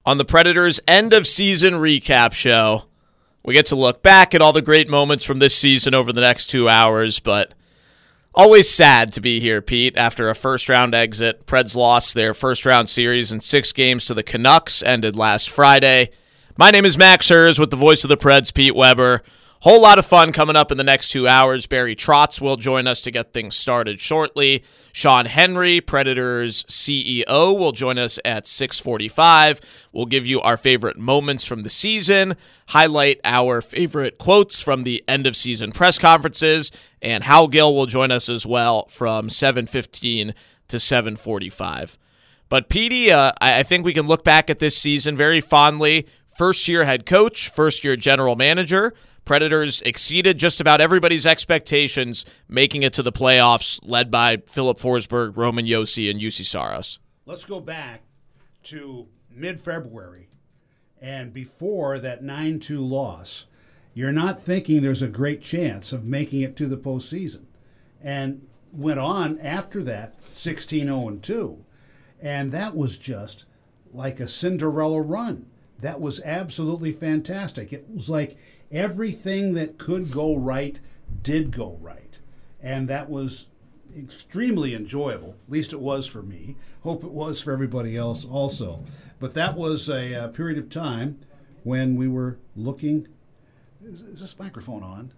On the Predators' end-of-season recap show, we get to look back at all the great moments from this season over the next 2 hours, but always sad to be here, Pete, after a first-round exit. Preds lost their first-round series in 6 games to the Canucks, ended last Friday. My name is Max Scherz with the voice of the Preds, Pete Weber. Whole lot of fun coming up in the next 2 hours. Barry Trotz will join us to get things started shortly. Sean Henry, Predators CEO, will join us at 6:45. We'll give you our favorite moments from the season, highlight our favorite quotes from the end-of-season press conferences, and Hal Gill will join us as well from 7:15 to 7:45. But, Petey, I think we can look back at this season very fondly. First-year head coach, first-year general manager. Predators exceeded just about everybody's expectations, making it to the playoffs, led by Philip Forsberg, Roman Josi, and Juuse Saros. Let's go back to mid-February, and before that 9-2 loss, you're not thinking there's a great chance of making it to the postseason. And went on after that, 16-0-2, and that was just like a Cinderella run. That was absolutely fantastic. It was like everything that could go right did go right. And that was extremely enjoyable. At least it was for me. Hope it was for everybody else also. But that was a period of time when we were looking. Is this microphone on?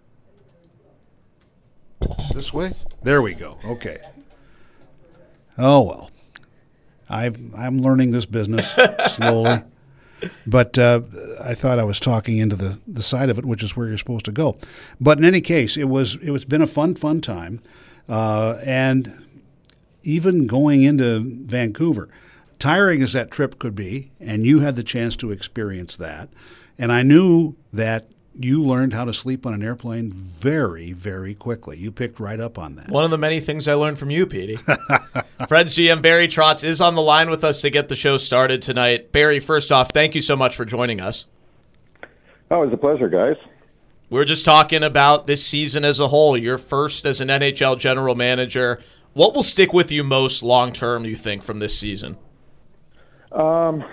This way? There we go. Okay. Oh, well. I'm learning this business slowly. But I thought I was talking into the side of it, which is where you're supposed to go. But in any case, it was been a fun time, and even going into Vancouver, tiring as that trip could be, and you had the chance to experience that, and I knew that you learned how to sleep on an airplane very, very quickly. You picked right up on that. One of the many things I learned from you, Petey. Preds GM Barry Trotz is on the line with us to get the show started tonight. Barry, first off, thank you so much for joining us. Oh, it was a pleasure, guys. We're just talking about this season as a whole. You're first as an NHL general manager. What will stick with you most long-term, you think, from this season? I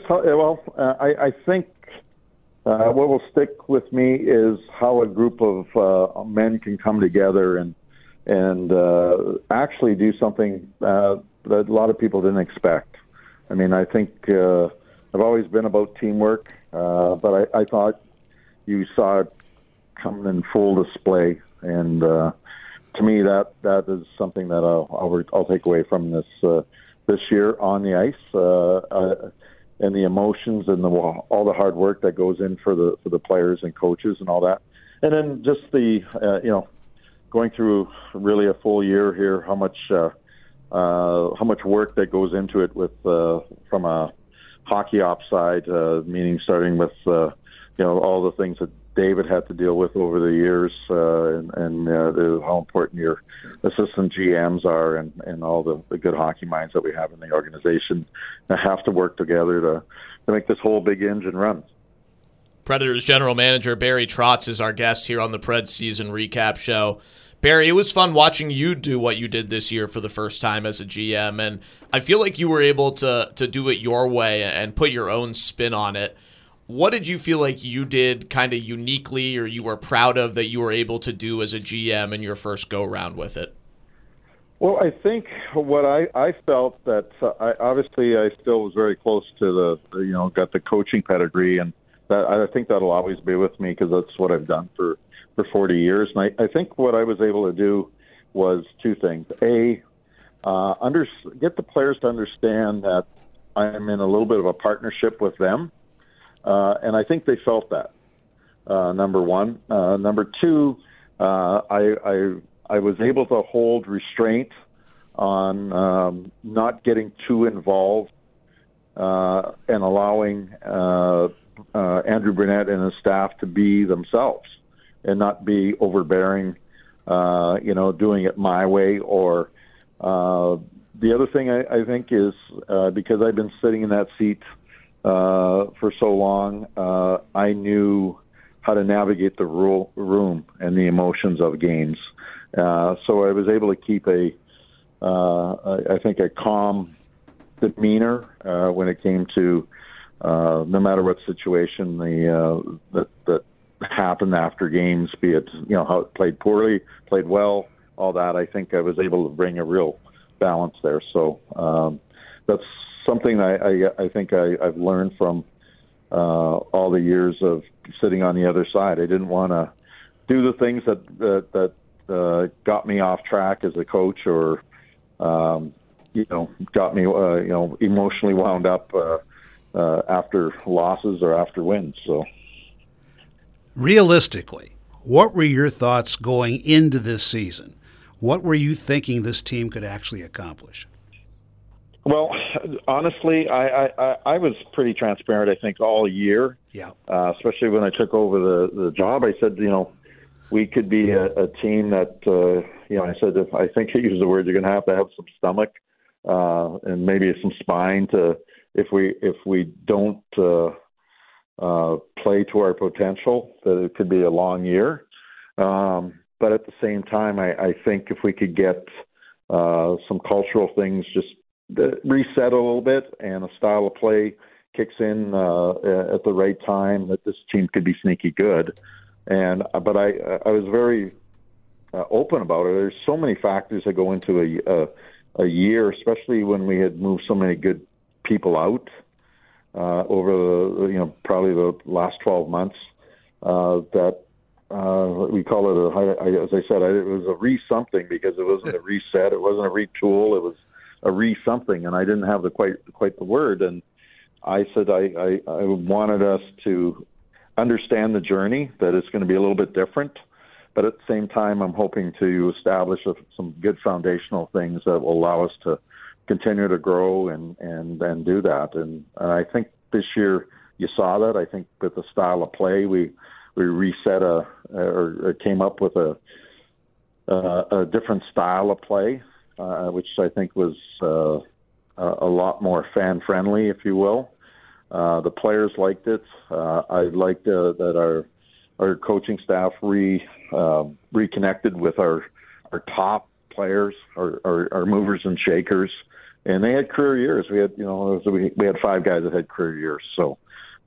think what will stick with me is how a group of men can come together and actually do something that a lot of people didn't expect. I mean, I think I've always been about teamwork, but I thought you saw it come in full display, and to me, that is something that I'll take away from this year on the ice. And the emotions and all the hard work that goes in for the players and coaches and all that, and then just the going through really a full year here, how much work that goes into it with from a hockey ops side, meaning starting with all the things that David had to deal with over the years, and how important your assistant GMs are, and all the good hockey minds that we have in the organization that have to work together to make this whole big engine run. Predators general manager Barry Trotz is our guest here on the Preds season recap show. Barry, it was fun watching you do what you did this year for the first time as a GM, and I feel like you were able to do it your way and put your own spin on it. What did you feel like you did kind of uniquely, or you were proud of, that you were able to do as a GM in your first go-round with it? Well, I think what I felt that I still was very close to got the coaching pedigree, and that I think that'll always be with me because that's what I've done for 40 years. And I think what I was able to do was two things. Get the players to understand that I'm in a little bit of a partnership with them. And I think they felt that, number one. Number two, I was able to hold restraint on not getting too involved and allowing Andrew Brunette and his staff to be themselves and not be overbearing, doing it my way. Or the other thing I think is because I've been sitting in that seat for so long, I knew how to navigate the room and the emotions of games. So I was able to keep a calm demeanor when it came to no matter what situation that happened after games, be it how it played poorly, played well, all that. I think I was able to bring a real balance there. So that's something I think I've learned from all the years of sitting on the other side. I didn't want to do the things that got me off track as a coach, or got me emotionally wound up after losses or after wins. So, realistically, what were your thoughts going into this season? What were you thinking this team could actually accomplish? Well, honestly, I was pretty transparent, I think, all year. Yeah. Especially when I took over the job. I said, we could be a team that, I said, I think I used the word, you're going to have some stomach and maybe some spine to, if we don't play to our potential, that it could be a long year. But at the same time, I think if we could get some cultural things just reset a little bit, and a style of play kicks in at the right time, that this team could be sneaky good. But I was very open about it. There's so many factors that go into a year, especially when we had moved so many good people out over the probably the last 12 months. That we call it as I said, it was a re-something, because it wasn't a reset, it wasn't a retool, it was a re-something, and I didn't have quite the word. And I said I wanted us to understand the journey, that it's going to be a little bit different, but at the same time, I'm hoping to establish some good foundational things that will allow us to continue to grow and do that. And I think this year you saw that. I think with the style of play, we reset or came up with a different style of play, which I think was a lot more fan friendly, if you will. The players liked it. I liked that our coaching staff reconnected with our top players, our movers and shakers, and they had career years. We had 5 guys that had career years. So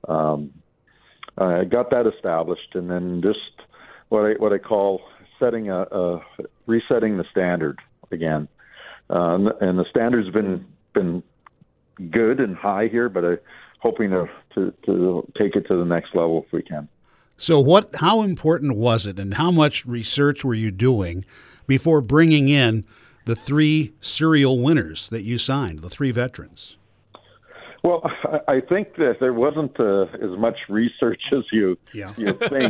I got that established, and then just what I call resetting the standard again. And the standard's been good and high here, but I'm hoping to take it to the next level if we can. So how important was it, and how much research were you doing before bringing in the 3 serial winners that you signed, the 3 veterans? Well, I think that there wasn't as much research as you think.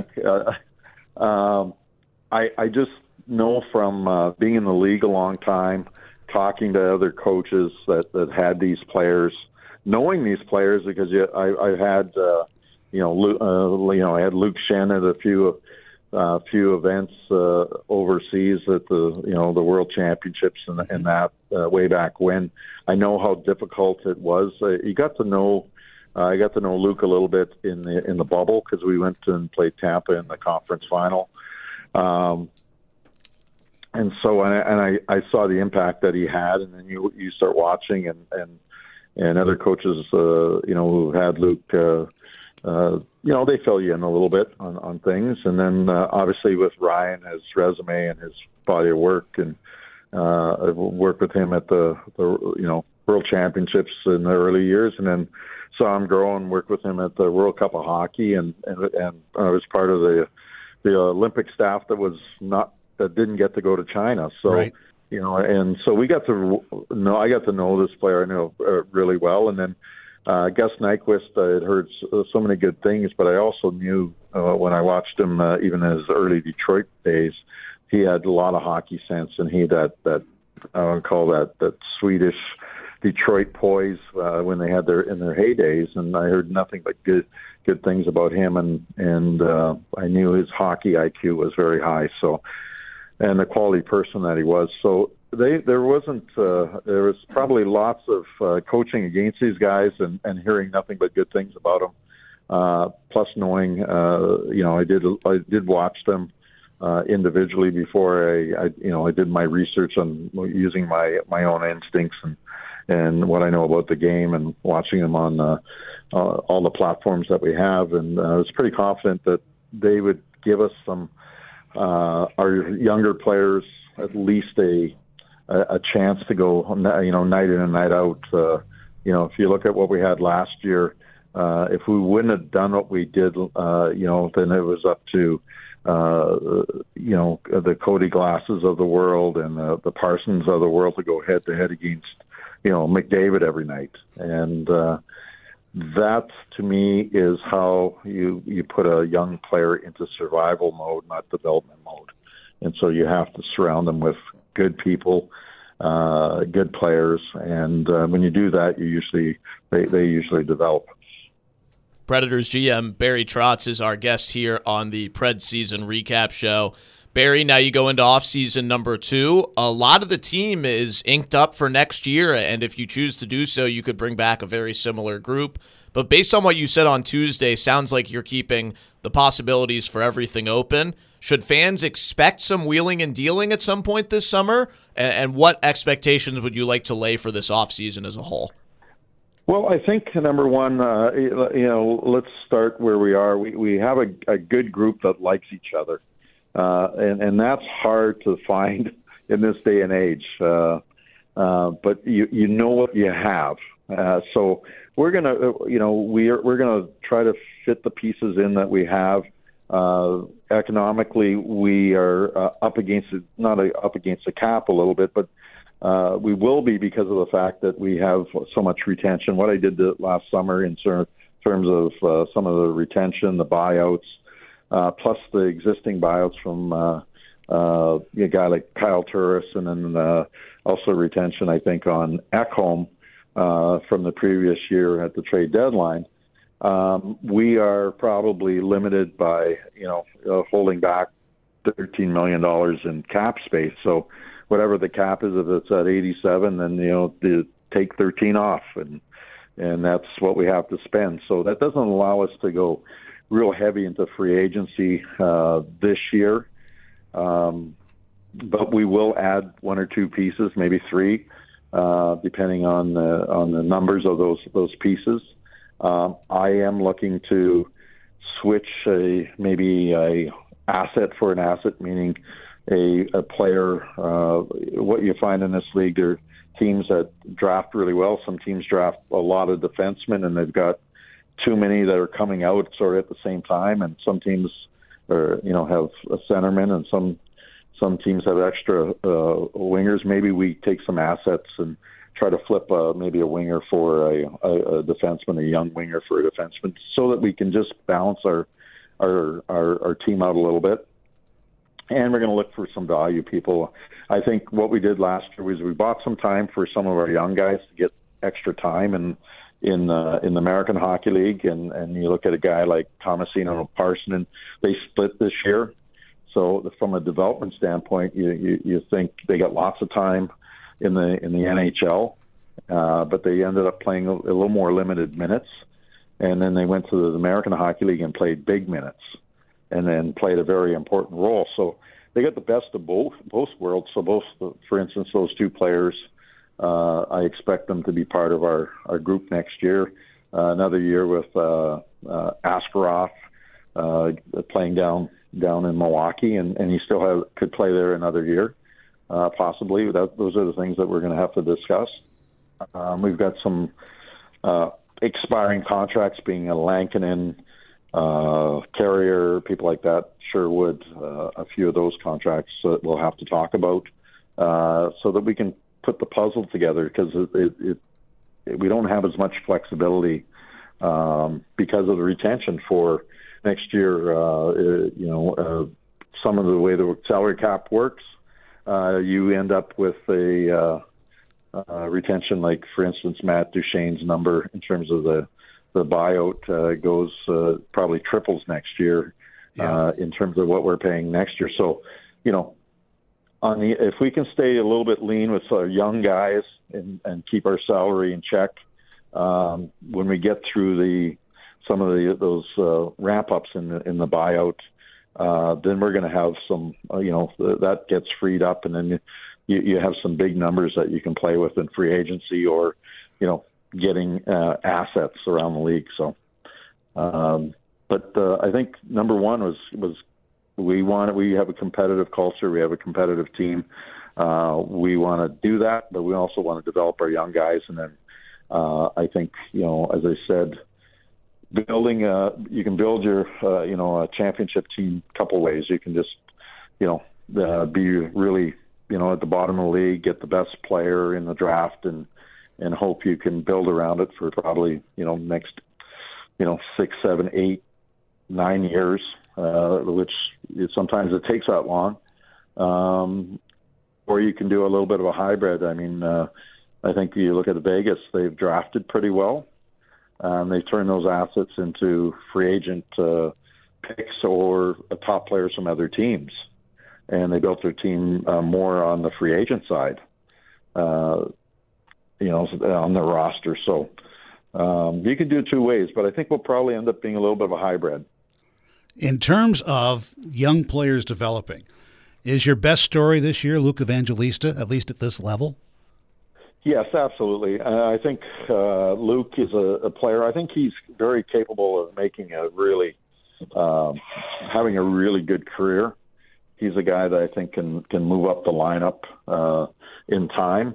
I just know from being in the league a long time, talking to other coaches that had these players, knowing these players, because I had I had Luke Shen at a few events overseas at the World Championships and that way back when. I know how difficult it was. I got to know Luke a little bit in the bubble, because we went and played Tampa in the conference final. And so I saw the impact that he had, and then you start watching and other coaches who had Luke they fill you in a little bit on things. And then obviously with Ryan, his resume and his body of work, and I've worked with him at the World Championships in the early years, and then saw him grow and worked with him at the World Cup of Hockey, and I was part of the Olympic staff that didn't get to go to China. So, right. And so I got to know this player, I know really well. And then Gus Nyquist, I had heard so many good things, but I also knew when I watched him, even in his early Detroit days, he had a lot of hockey sense, and he had that I would call that Swedish Detroit poise when they had in their heydays. And I heard nothing but good things about him, and I knew his hockey IQ was very high. So, and the quality person that he was. So there was probably lots of coaching against these guys and hearing nothing but good things about them. Plus knowing, I did watch them individually before I did my research on using my own instincts and what I know about the game and watching them on all the platforms that we have. And I was pretty confident that they would give us some, our younger players, at least a chance to go, night in and night out. If you look at what we had last year, if we wouldn't have done what we did, then it was up to, the Cody Glasses of the world and the Parsons of the world to go head to head against, McDavid every night. And that, to me, is how you put a young player into survival mode, not development mode. And so you have to surround them with good people, good players, and when you do that, they usually develop. Predators GM Barry Trotz is our guest here on the Pred Season Recap Show. Barry, now you go into off-season number 2. A lot of the team is inked up for next year, and if you choose to do so, you could bring back a very similar group. But based on what you said on Tuesday, sounds like you're keeping the possibilities for everything open. Should fans expect some wheeling and dealing at some point this summer? And what expectations would you like to lay for this offseason as a whole? Well, I think, number one, let's start where we are. We have a good group that likes each other, and that's hard to find in this day and age. But you know what you have. So we're gonna try to fit the pieces in that we have. Economically, we are up against the cap a little bit, but we will be because of the fact that we have so much retention. What I did last summer in terms of some of the retention, the buyouts, plus the existing buyouts from a guy like Kyle Turris, and then also retention, I think, on Ekholm from the previous year at the trade deadline. We are probably limited by, holding back $13 million in cap space. So whatever the cap is, if it's at 87, then, take 13 off, and that's what we have to spend. So that doesn't allow us to go real heavy into free agency this year. But we will add 1 or 2 pieces, maybe 3, depending on the numbers of those pieces. I am looking to switch maybe a asset for an asset, meaning a player. What you find in this league, there are teams that draft really well. Some teams draft a lot of defensemen, and they've got too many that are coming out sort of at the same time. And some teams have a centerman, and some teams have extra wingers. Maybe we take some assets and try to flip maybe a winger for a defenseman, a young winger for a defenseman, so that we can just balance our team out a little bit. And we're going to look for some value people. I think what we did last year was we bought some time for some of our young guys to get extra time in the American Hockey League. And you look at a guy like Tomasino and Parson, they split this year. So from a development standpoint, you think they got lots of time in the NHL, but they ended up playing a little more limited minutes. And then they went to the American Hockey League and played big minutes, and then played a very important role. So they got the best of both worlds. So for instance, those 2 players, I expect them to be part of our group next year. Another year with Askarov playing down in Milwaukee, and he still could play there another year, possibly. Those are the things that we're going to have to discuss. We've got some expiring contracts, being a Lankinen, Carrier, people like that, Sherwood, a few of those contracts that we'll have to talk about, so that we can put the puzzle together, because we don't have as much flexibility because of the retention for next year. Some of the way the salary cap works, you end up with a retention, like, for instance, Matt Duchene's number in terms of the buyout goes probably triples next year. In terms of what we're paying next year. So, if we can stay a little bit lean with our young guys and keep our salary in check, when we get through some of those ramp ups in the buyout, then we're going to have some, that gets freed up, and then you have some big numbers that you can play with in free agency, or getting assets around the league. So, but I think number one was we have a competitive culture, we have a competitive team. We want to do that, but we also want to develop our young guys. And then I think, as I said, you can build your, a championship team a couple ways. You can just, be really, at the bottom of the league, get the best player in the draft and hope you can build around it for probably, next, 6, 7, 8, 9 years, which sometimes it takes that long. Or you can do a little bit of a hybrid. I mean, I think you look at Vegas, they've drafted pretty well. They turn those assets into free agent picks or top players from other teams. And they built their team more on the free agent side, on their roster. So you could do it two ways, but I think we'll probably end up being a little bit of a hybrid. In terms of young players developing, is your best story this year Luke Evangelista, at least at this level? Yes, absolutely. I think Luke is a player. I think he's very capable of making having a really good career. He's a guy that I think can move up the lineup in time.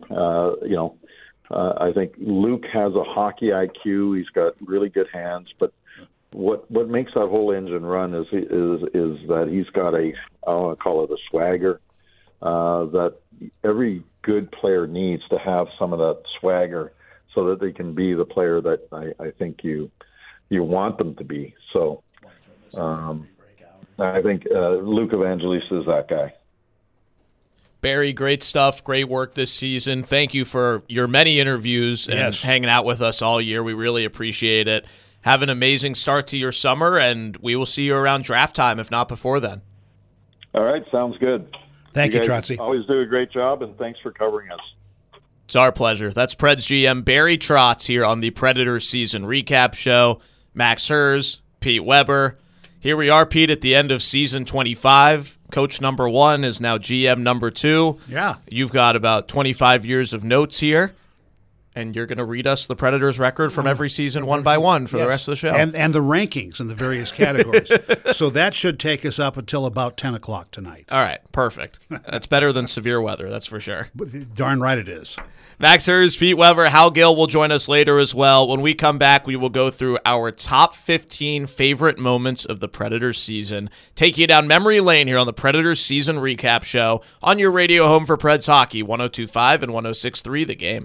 I think Luke has a hockey IQ. He's got really good hands, but what makes that whole engine run is that he's got I want to call it a swagger that every good player needs to have some of that swagger so that they can be the player that I think you want them to be. So I think Luke Evangelista is that guy. Barry, great stuff. Great work this season. Thank you for your many interviews and hanging out with us all year. We really appreciate it. Have an amazing start to your summer, and we will see you around draft time, if not before then. All right, sounds good. Thank you, Trotzy. Always do a great job, and thanks for covering us. It's our pleasure. That's Preds GM Barry Trotz here on the Predators season recap show. Max Hers, Pete Weber. Here we are, Pete, at the end of season 25. Coach number 1 is now GM number 2. Yeah. You've got about 25 years of notes here, and you're going to read us the Predators record from every season one by one for the rest of the show. And the rankings in the various categories. So that should take us up until about 10 o'clock tonight. All right, perfect. That's better than severe weather, that's for sure. Darn right it is. Max Hers, Pete Weber, Hal Gill will join us later as well. When we come back, we will go through our top 15 favorite moments of the Predators season, take you down memory lane here on the Predators season recap show on your radio home for Preds hockey, 102.5 and 106.3 The Game.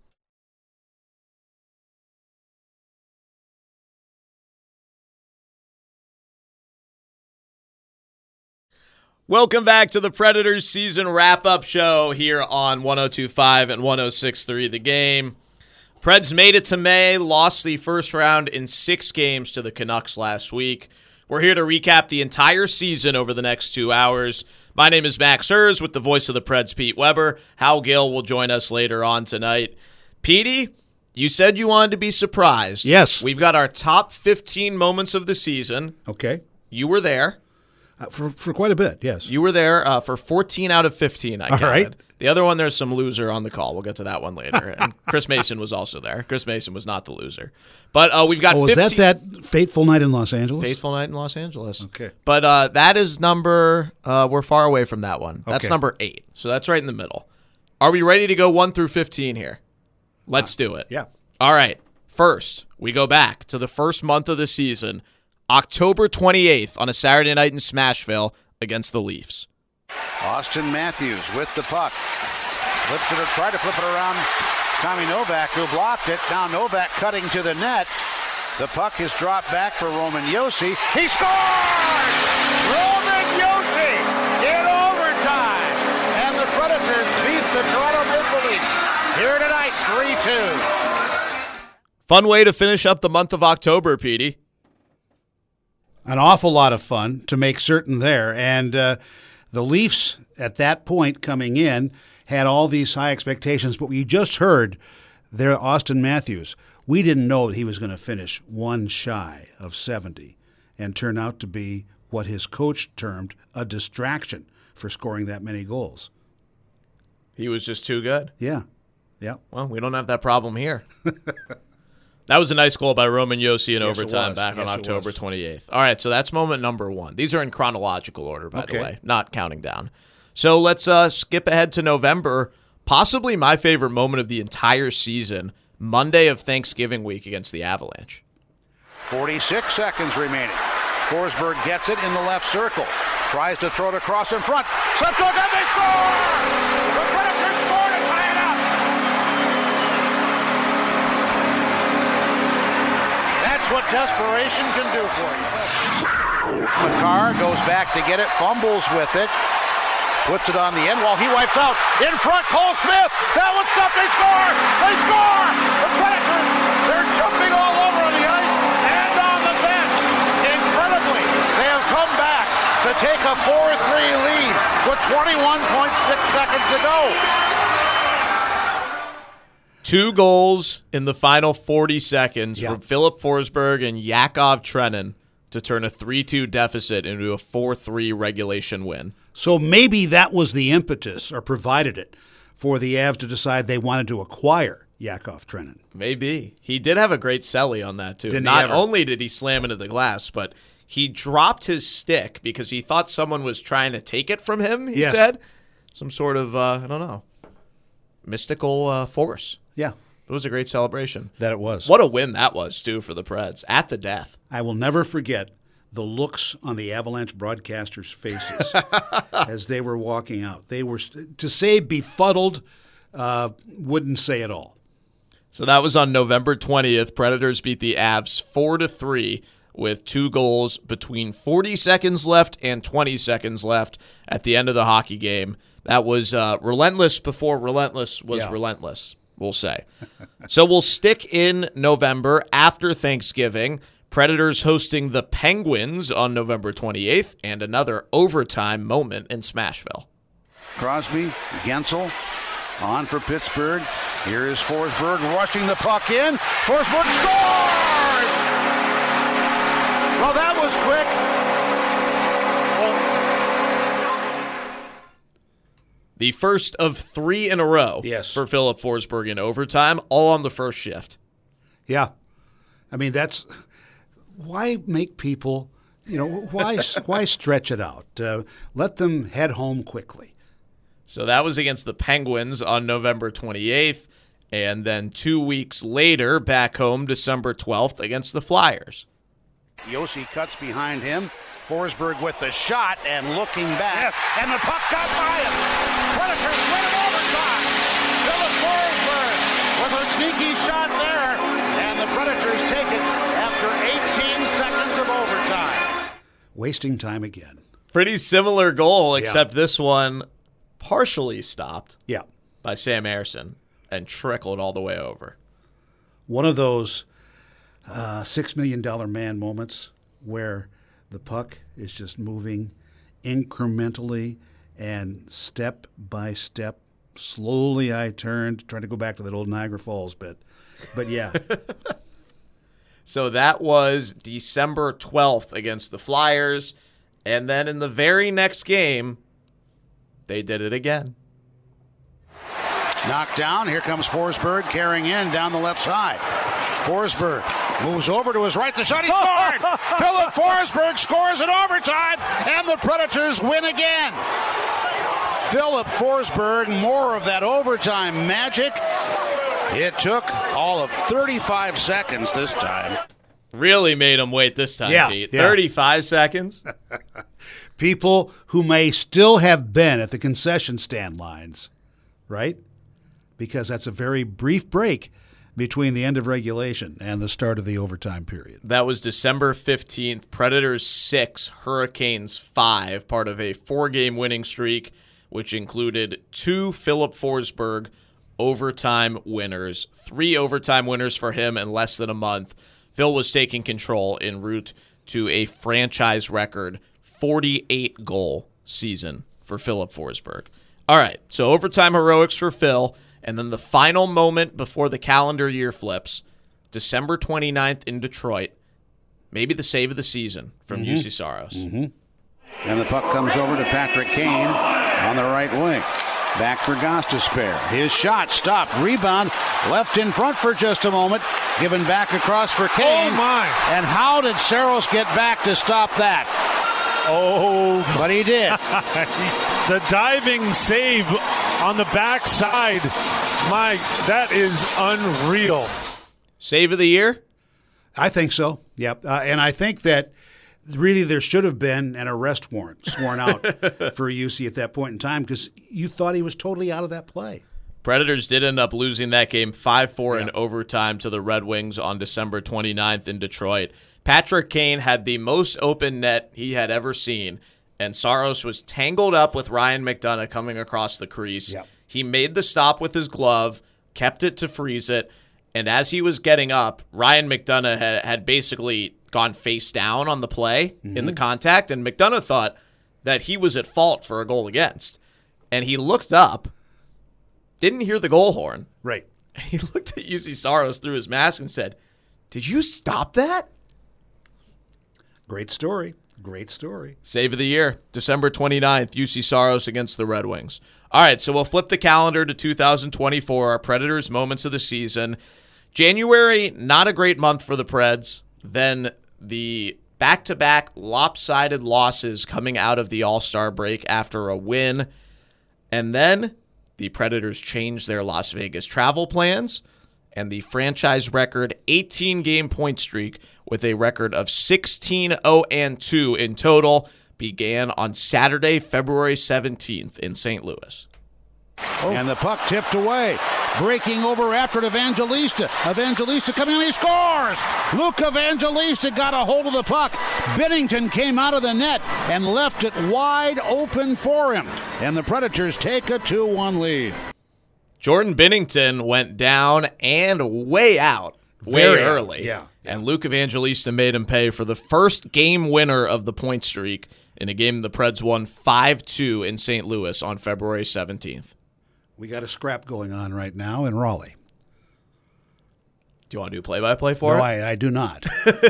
Welcome back to the Predators season wrap-up show here on 102.5 and 106.3 The Game. Preds made it to May, lost the first round in 6 games to the Canucks last week. We're here to recap the entire season over the next 2 hours. My name is Max Hers with the voice of the Preds, Pete Weber. Hal Gill will join us later on tonight. Petey, you said you wanted to be surprised. Yes. We've got our top 15 moments of the season. Okay. You were there. For quite a bit, yes. You were there for 14 out of 15, I counted. Right. The other one, there's some loser on the call. We'll get to that one later. And Chris Mason was also there. Chris Mason was not the loser. But we've got 15. Was that fateful night in Los Angeles? Fateful night in Los Angeles. Okay. But that is number, we're far away from that one. That's Okay. number 8. So that's right in the middle. Are we ready to go 1 through 15 here? Let's do it. Yeah. All right. First, we go back to the first month of the season, October 28th on a Saturday night in Smashville against the Leafs. Austin Matthews with the puck. Flips it or tried to flip it around. Tommy Novak, who blocked it. Now Novak cutting to the net. The puck is dropped back for Roman Josi. He scores! Roman Josi in overtime. And the Predators beat the Toronto Maple Leafs here tonight, 3-2. Fun way to finish up the month of October, Petey. An awful lot of fun to make certain there. And the Leafs, at that point coming in, had all these high expectations. But we just heard there, Austin Matthews. We didn't know that he was going to finish one shy of 70 and turn out to be what his coach termed a distraction for scoring that many goals. He was just too good. Yeah. Well, we don't have that problem here. That was a nice goal by Roman Josi in overtime back on October 28th. All right, so that's moment number 1. These are in chronological order, by the way, not counting down. So let's skip ahead to November. Possibly my favorite moment of the entire season, Monday of Thanksgiving week against the Avalanche. 46 seconds remaining. Forsberg gets it in the left circle. Tries to throw it across in front. Slapdog, and they score! The Predators score to tie it up! That's what desperation can do for you. Makar goes back to get it, fumbles with it. Puts it on the end while he wipes out. In front, Cole Smith. That one's stopped. They score! They score! The Predators, they're jumping all over on the ice and on the bench. Incredibly, they have come back to take a 4-3 lead with 21.6 seconds to go. 2 goals in the final 40 seconds from Philip Forsberg and Yakov Trenin to turn a 3-2 deficit into a 4-3 regulation win. So maybe that was the impetus, or provided it, for the Avs to decide they wanted to acquire Yakov Trenin. Maybe. He did have a great celly on that, too. Not only did he slam into the glass, but he dropped his stick because he thought someone was trying to take it from him, he said. Some sort of, I don't know, mystical force. Yeah. It was a great celebration. That it was. What a win that was, too, for the Preds. At the death. I will never forget the looks on the Avalanche broadcasters' faces as they were walking out. They were, to say befuddled, wouldn't say it all. So that was on November 20th. Predators beat the Avs 4-3 with 2 goals between 40 seconds left and 20 seconds left at the end of the hockey game. That was relentless before relentless was relentless, we'll say. So we'll stick in November after Thanksgiving. Predators hosting the Penguins on November 28th, and another overtime moment in Smashville. Crosby, Gensel, on for Pittsburgh. Here is Forsberg rushing the puck in. Forsberg scores! Well, that was quick. The first of 3 in a row for Philip Forsberg in overtime, all on the first shift. Yeah. I mean, that's... Why make people, why stretch it out? Let them head home quickly. So that was against the Penguins on November 28th, and then 2 weeks later, back home, December 12th, against the Flyers. Josi cuts behind him. Forsberg with the shot and looking back, and the puck got by him. Predators win it overtime. Philip Forsberg with a sneaky shot there, and the Predators take it after 18 seconds of overtime. Wasting time again. Pretty similar goal, except this one partially stopped by Sam Ersson and trickled all the way over. One of those $6 million man moments where the puck is just moving incrementally and step by step. Slowly I turned, trying to go back to that old Niagara Falls bit. But yeah. So that was December 12th against the Flyers. And then in the very next game, they did it again. Knocked down. Here comes Forsberg carrying in down the left side. Forsberg moves over to his right. The shot, he scored! Philip Forsberg scores in overtime, and the Predators win again. Philip Forsberg, more of that overtime magic. It took all of 35 seconds this time. Really made him wait this time, Pete. 35 seconds? People who may still have been at the concession stand lines, right? Because that's a very brief break between the end of regulation and the start of the overtime period. That was December 15th. Predators 6, Hurricanes 5, part of a 4-game winning streak, which included 2 Philip Forsberg overtime winners. 3 overtime winners for him in less than a month. Phil was taking control en route to a franchise record 48-goal season for Philip Forsberg. All right, so overtime heroics for Phil. And then the final moment before the calendar year flips, December 29th in Detroit, maybe the save of the season from UC Saros. And the puck comes over to Patrick Kane on the right wing. Back for Gostisbehere. His shot stopped. Rebound. Left in front for just a moment. Given back across for Kane. Oh, my. And how did Saros get back to stop that? Oh, but he did. The diving save on the backside. That is unreal. Save of the year? I think so. Yep. And I think that really there should have been an arrest warrant sworn out for UC at that point in time because you thought he was totally out of that play. Predators did end up losing that game 5-4 in overtime to the Red Wings on December 29th in Detroit. Patrick Kane had the most open net he had ever seen, and Saros was tangled up with Ryan McDonagh coming across the crease. Yep. He made the stop with his glove, kept it to freeze it, and as he was getting up, Ryan McDonagh had basically gone face down on the play in the contact, and McDonagh thought that he was at fault for a goal against. And he looked up, didn't hear the goal horn. Right. He looked at UC Saros through his mask and said, "Did you stop that?" Great story. Great story. Save of the year, December 29th, UC Saros against the Red Wings. All right, so we'll flip the calendar to 2024, our Predators' moments of the season. January, not a great month for the Preds. Then the back-to-back lopsided losses coming out of the All-Star break after a win. And then the Predators changed their Las Vegas travel plans, and the franchise record 18-game point streak with a record of 16-0-2 in total began on Saturday, February 17th in St. Louis. And the puck tipped away. Breaking over after it, Evangelista. Evangelista coming in, he scores! Luke Evangelista got a hold of the puck. Binnington came out of the net and left it wide open for him. And the Predators take a 2-1 lead. Jordan Binnington went down and way out Very early. Yeah. And Luke Evangelista made him pay for the first game winner of the point streak in a game the Preds won 5-2 in St. Louis on February 17th. We got a scrap going on right now in Raleigh. Do you want to do play-by-play for No, it? I do not.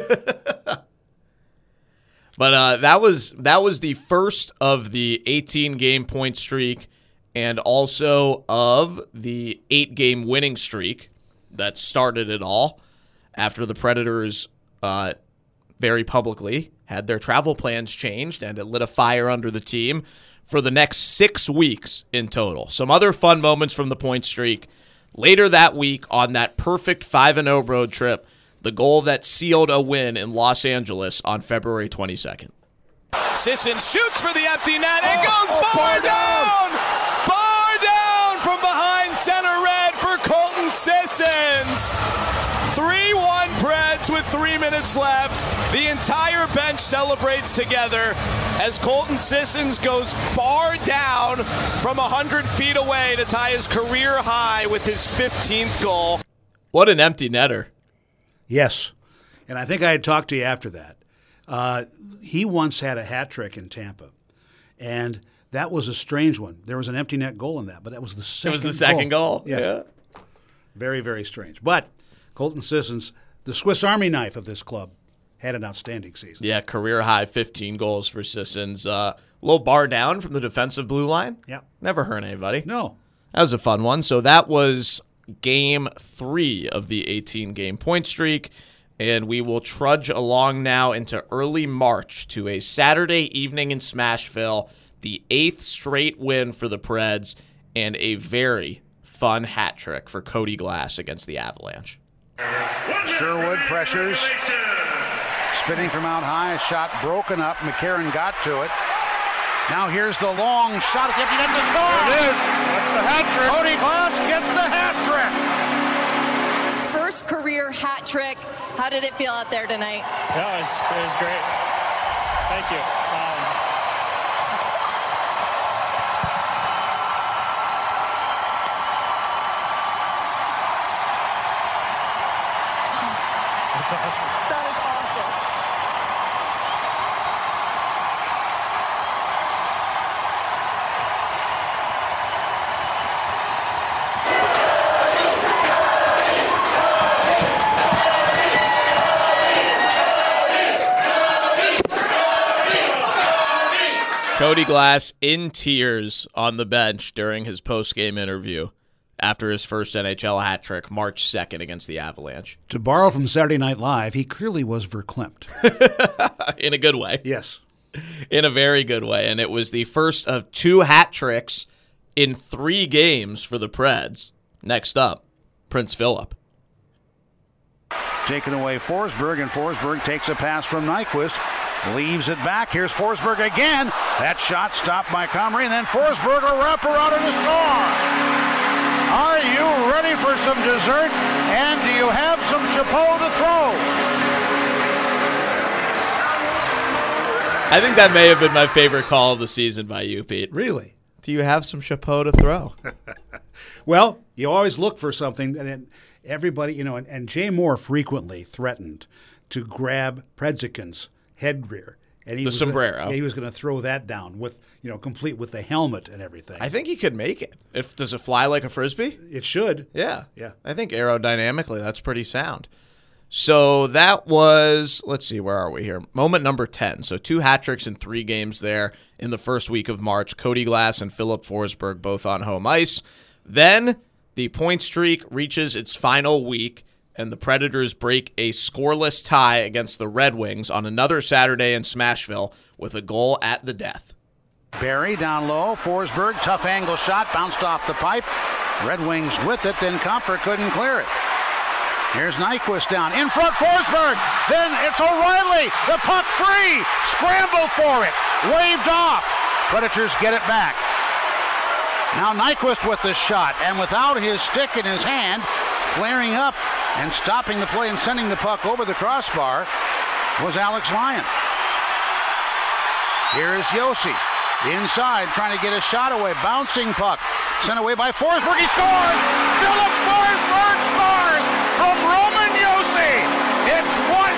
But that was the first of the 18-game point streak and also of the 8-game winning streak that started it all after the Predators very publicly had their travel plans changed, and it lit a fire under the team for the next 6 weeks in total. Some other fun moments from the point streak. Later that week, on that perfect 5-0 road trip, the goal that sealed a win in Los Angeles on February 22nd. Sissons shoots for the empty net. It goes bar down! Bar down from behind center red for Colton Sissons. 3-1 Preds with 3 minutes left. The entire bench celebrates together as Colton Sissons goes bar down from 100 feet away to tie his career high with his 15th goal. What an empty netter. Yes. And I think I had talked to you after that. He once had a hat trick in Tampa, and that was a strange one. There was an empty net goal in that, but that was the second goal. It was the second goal. Yeah. Very, very strange. But Colton Sissons, the Swiss Army knife of this club, had an outstanding season. Yeah, career high 15 goals for Sissons. A little bar down from the defensive blue line. Yeah. Never hurt anybody. No. That was a fun one. So that was game 3 of the 18-game point streak. And we will trudge along now into early March to a Saturday evening in Smashville, the 8th straight win for the Preds, and a very fun hat trick for Cody Glass against the Avalanche. Sherwood pressures. Spinning from out high, shot broken up. McCarron got to it. Now here's the long shot at the empty net to score. It is. That's the hat trick. Cody Glass gets the hat trick. First career hat trick. How did it feel out there tonight? Yeah, it was great. Thank you. That is awesome. Cody Glass in tears on the bench during his post-game interview after his first NHL hat trick March 2nd against the Avalanche. To borrow from Saturday Night Live, he clearly was verklempt. In a good way. Yes. In a very good way. And it was the first of 2 hat tricks in 3 games for the Preds. Next up, Prince Philip. Taken away Forsberg, and Forsberg takes a pass from Nyquist. Leaves it back. Here's Forsberg again. That shot stopped by Comrie, and then Forsberg a wraparound and a score. Are you ready for some dessert? And do you have some chapeau to throw? I think that may have been my favorite call of the season by you, Pete. Really? Do you have some chapeau to throw? Well, you always look for something, and everybody, and Jay Moore frequently threatened to grab Predsican's headgear. And the sombrero. He was going to throw that down with, complete with the helmet and everything. I think he could make it. Does it fly like a Frisbee? It should. Yeah. Yeah. I think aerodynamically that's pretty sound. So that was, let's see, where are we here? Moment number 10. So 2 hat tricks in 3 games there in the first week of March. Cody Glass and Philip Forsberg both on home ice. Then the point streak reaches its final week, and the Predators break a scoreless tie against the Red Wings on another Saturday in Smashville with a goal at the death. Barry down low. Forsberg, tough angle shot, bounced off the pipe. Red Wings with it, then Comfer couldn't clear it. Here's Nyquist down. In front, Forsberg. Then it's O'Reilly. The puck free. Scramble for it. Waved off. Predators get it back. Now Nyquist with the shot, and without his stick in his hand, flaring up and stopping the play and sending the puck over the crossbar was Alex Lyon. Here is Josi. Inside, trying to get a shot away. Bouncing puck. Sent away by Forsberg. He scores! Philip Forsberg scores from Roman Josi. It's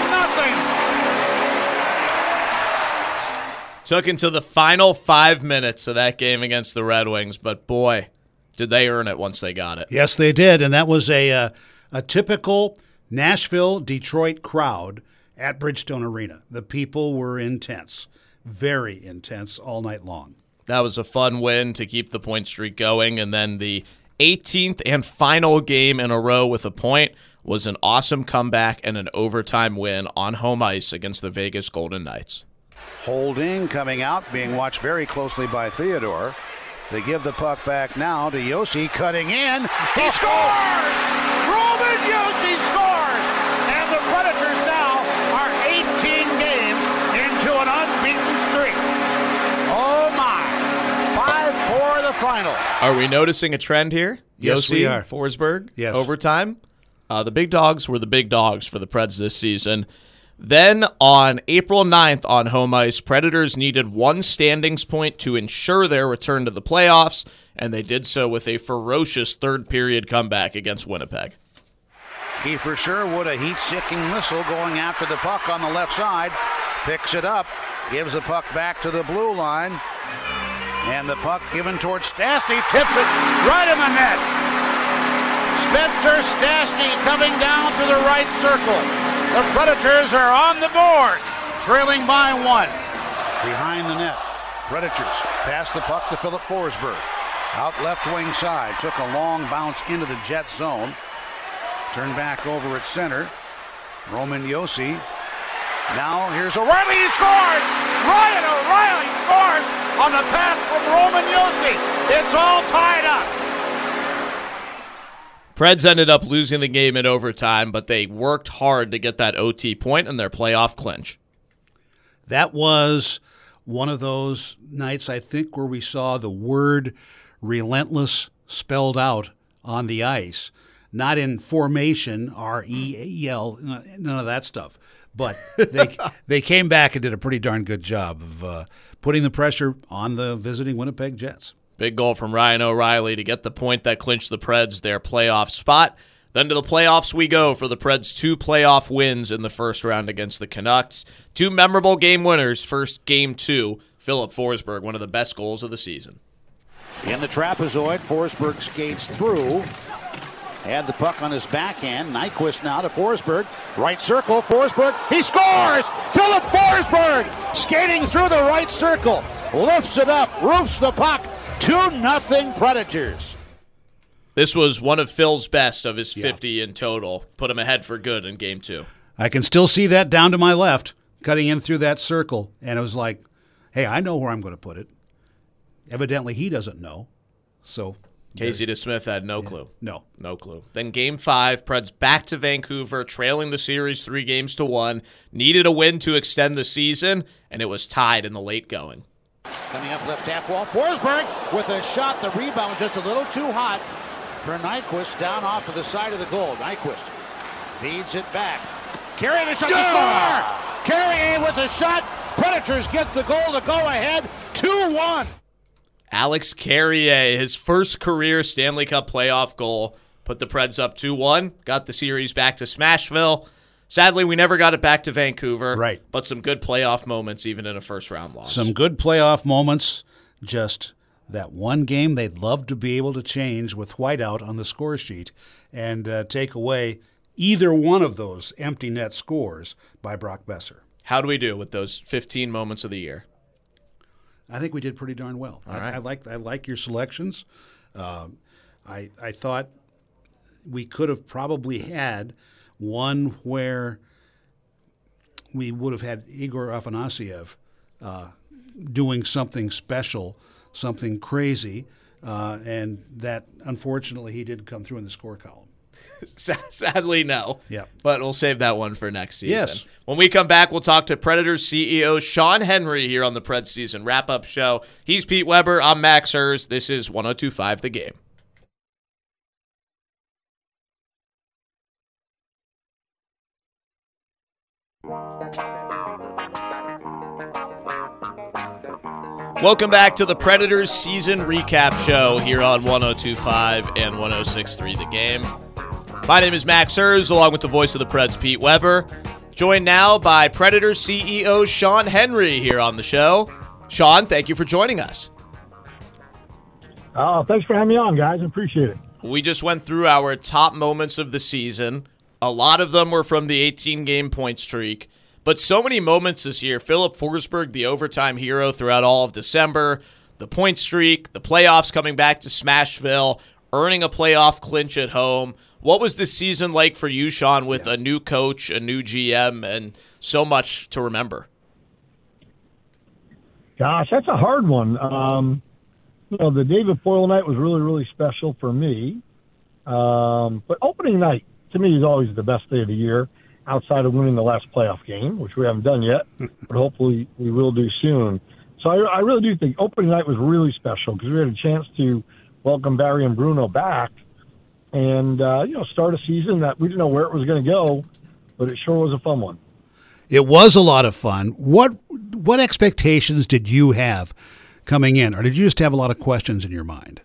1-0. Took until the final 5 minutes of that game against the Red Wings, but boy, did they earn it once they got it. Yes, they did, and that was a typical Nashville-Detroit crowd at Bridgestone Arena. The people were intense, very intense all night long. That was a fun win to keep the point streak going, and then the 18th and final game in a row with a point was an awesome comeback and an overtime win on home ice against the Vegas Golden Knights. Holding coming out, being watched very closely by Theodore. They give the puck back now to Josi, cutting in. He scores! Roman Josi scores! And the Predators now are 18 games into an unbeaten streak. Oh my! 5-4 the final. Are we noticing a trend here? Yes, Josi, we are. Forsberg, yes. Overtime. The big dogs were the big dogs for the Preds this season. Then on April 9th on home ice, Predators needed 1 standings point to ensure their return to the playoffs, and they did so with a ferocious third-period comeback against Winnipeg. Kiefer Sherwood, a heat-seeking missile going after the puck on the left side. Picks it up, gives the puck back to the blue line, and the puck given towards Stastny, tips it right in the net. Spencer Stastny coming down to the right circle. The Predators are on the board, trailing by 1. Behind the net, Predators pass the puck to Philip Forsberg. Out left wing side, took a long bounce into the Jet zone. Turned back over at center. Roman Josi. Now here's O'Reilly, he scores! Ryan O'Reilly scores on the pass from Roman Josi. It's all tied up. Preds ended up losing the game in overtime, but they worked hard to get that OT point in their playoff clinch. That was one of those nights, I think, where we saw the word relentless spelled out on the ice. Not in formation, R-E-A-L, none of that stuff. But they came back and did a pretty darn good job of putting the pressure on the visiting Winnipeg Jets. Big goal from Ryan O'Reilly to get the point that clinched the Preds their playoff spot. Then to the playoffs we go for the Preds' 2 playoff wins in the first round against the Canucks. 2 memorable game winners. First, Game 2, Philip Forsberg, one of the best goals of the season. In the trapezoid, Forsberg skates through. Had the puck on his backhand. Nyquist now to Forsberg. Right circle, Forsberg. He scores! Philip Forsberg skating through the right circle. lifts it up, roofs the puck, 2-0 Predators. This was one of Phil's best of his 50 in total. Put him ahead for good in Game 2. I can still see that down to my left, cutting in through that circle, and it was like, hey, I know where I'm going to put it. Evidently, he doesn't know. So Casey DeSmith had no clue. No clue. Then Game 5, Preds back to Vancouver, trailing the series 3-1. Needed a win to extend the season, and it was tied in the late going. Coming up left half wall, Forsberg with a shot. The rebound just a little too hot for Nyquist, down off to the side of the goal. Nyquist feeds it back. Carrier to shot to score! Carrier with a shot. Predators get the goal to go ahead 2-1. Alex Carrier, his first career Stanley Cup playoff goal, put the Preds up 2-1, got the series back to Smashville. Sadly, we never got it back to Vancouver. Right. But some good playoff moments even in a first-round loss. Some good playoff moments. Just that one game they'd love to be able to change with whiteout on the score sheet and take away either one of those empty net scores by Brock Besser. How do we do with those 15 moments of the year? I think we did pretty darn well. All right. I like your selections. I thought we could have probably had one where we would have had Igor Afanasyev doing something special, something crazy, and that unfortunately he didn't come through in the score column. Sadly, no. Yeah. But we'll save that one for next season. Yes. When we come back, we'll talk to Predators CEO Sean Henry here on the Preds season wrap-up show. He's Pete Weber. I'm Max Hers. This is 102.5 The Game. Welcome back to the Predators season recap show here on 102.5 and 106.3 The Game. My name is Max Hers, along with the voice of the Preds, Pete Weber. Joined now by Predators CEO Sean Henry here on the show. Sean, thank you for joining us. Thanks for having me on, guys. I appreciate it. We just went through our top moments of the season. A lot of them were from the 18-game point streak. But so many moments this year. Philip Forsberg, the overtime hero throughout all of December. The point streak, the playoffs coming back to Smashville, earning a playoff clinch at home. What was this season like for you, Sean, with a new coach, a new GM, and so much to remember? Gosh, that's a hard one. The David Poile night was really, really special for me. But opening night, to me, is always the best day of the year, outside of winning the last playoff game, which we haven't done yet, but hopefully we will do soon. So I really do think opening night was really special because we had a chance to welcome Barry and Bruno back and, start a season that we didn't know where it was going to go, but it sure was a fun one. It was a lot of fun. What expectations did you have coming in, or did you just have a lot of questions in your mind?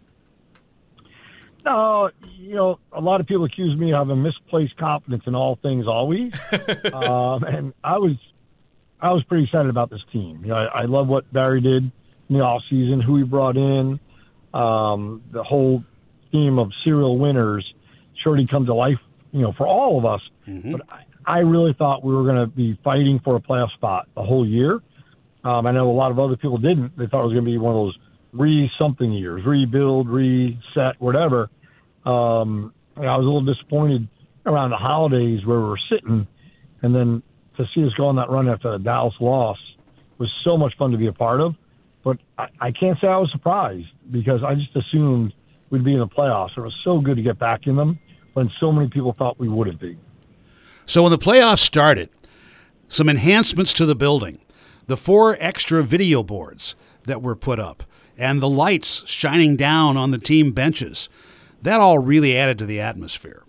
No, a lot of people accuse me of having misplaced confidence in all things always. And I was pretty excited about this team. I love what Barry did in the offseason, who he brought in, the whole theme of serial winners sure did come to life, for all of us. Mm-hmm. But I really thought we were going to be fighting for a playoff spot the whole year. I know a lot of other people didn't. They thought it was going to be one of those re-something years, rebuild, reset, whatever. I was a little disappointed around the holidays where we were sitting, and then to see us go on that run after the Dallas loss was so much fun to be a part of. But I can't say I was surprised because I just assumed we'd be in the playoffs. It was so good to get back in them when so many people thought we wouldn't be. So when the playoffs started, some enhancements to the building, the 4 extra video boards that were put up, and the lights shining down on the team benches, that all really added to the atmosphere.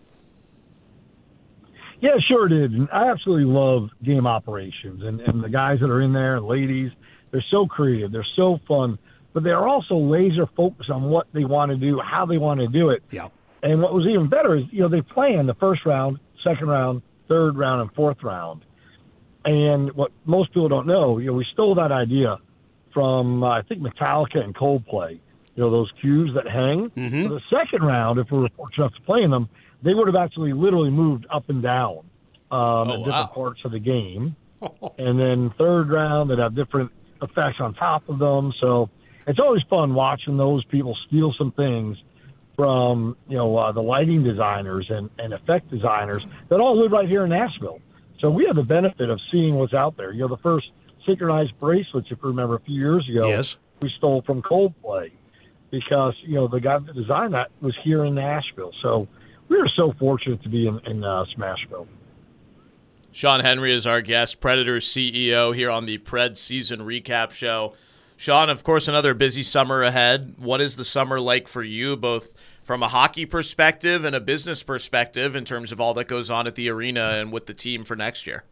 Yeah, sure did. And I absolutely love game operations. And the guys that are in there, ladies, they're so creative. They're so fun. But they're also laser focused on what they want to do, how they want to do it. Yeah. And what was even better is, they play in the first round, second round, third round, and fourth round. And what most people don't know, we stole that idea from, I think, Metallica and Coldplay. Those cues that hang. Mm-hmm. For the second round, if we were fortunate enough to play in them, they would have actually literally moved up and down in different parts of the game. And then third round, they'd have different effects on top of them. So it's always fun watching those people steal some things from, the lighting designers and effect designers that all live right here in Nashville. So we have the benefit of seeing what's out there. The first synchronized bracelets, if you remember a few years ago, Yes. we stole from Coldplay because, the guy that designed that was here in Nashville. So we are so fortunate to be in Smashville. Sean Henry is our guest, Predators CEO here on the Pred Season Recap Show. Sean, of course, another busy summer ahead. What is the summer like for you, both from a hockey perspective and a business perspective in terms of all that goes on at the arena and with the team for next year?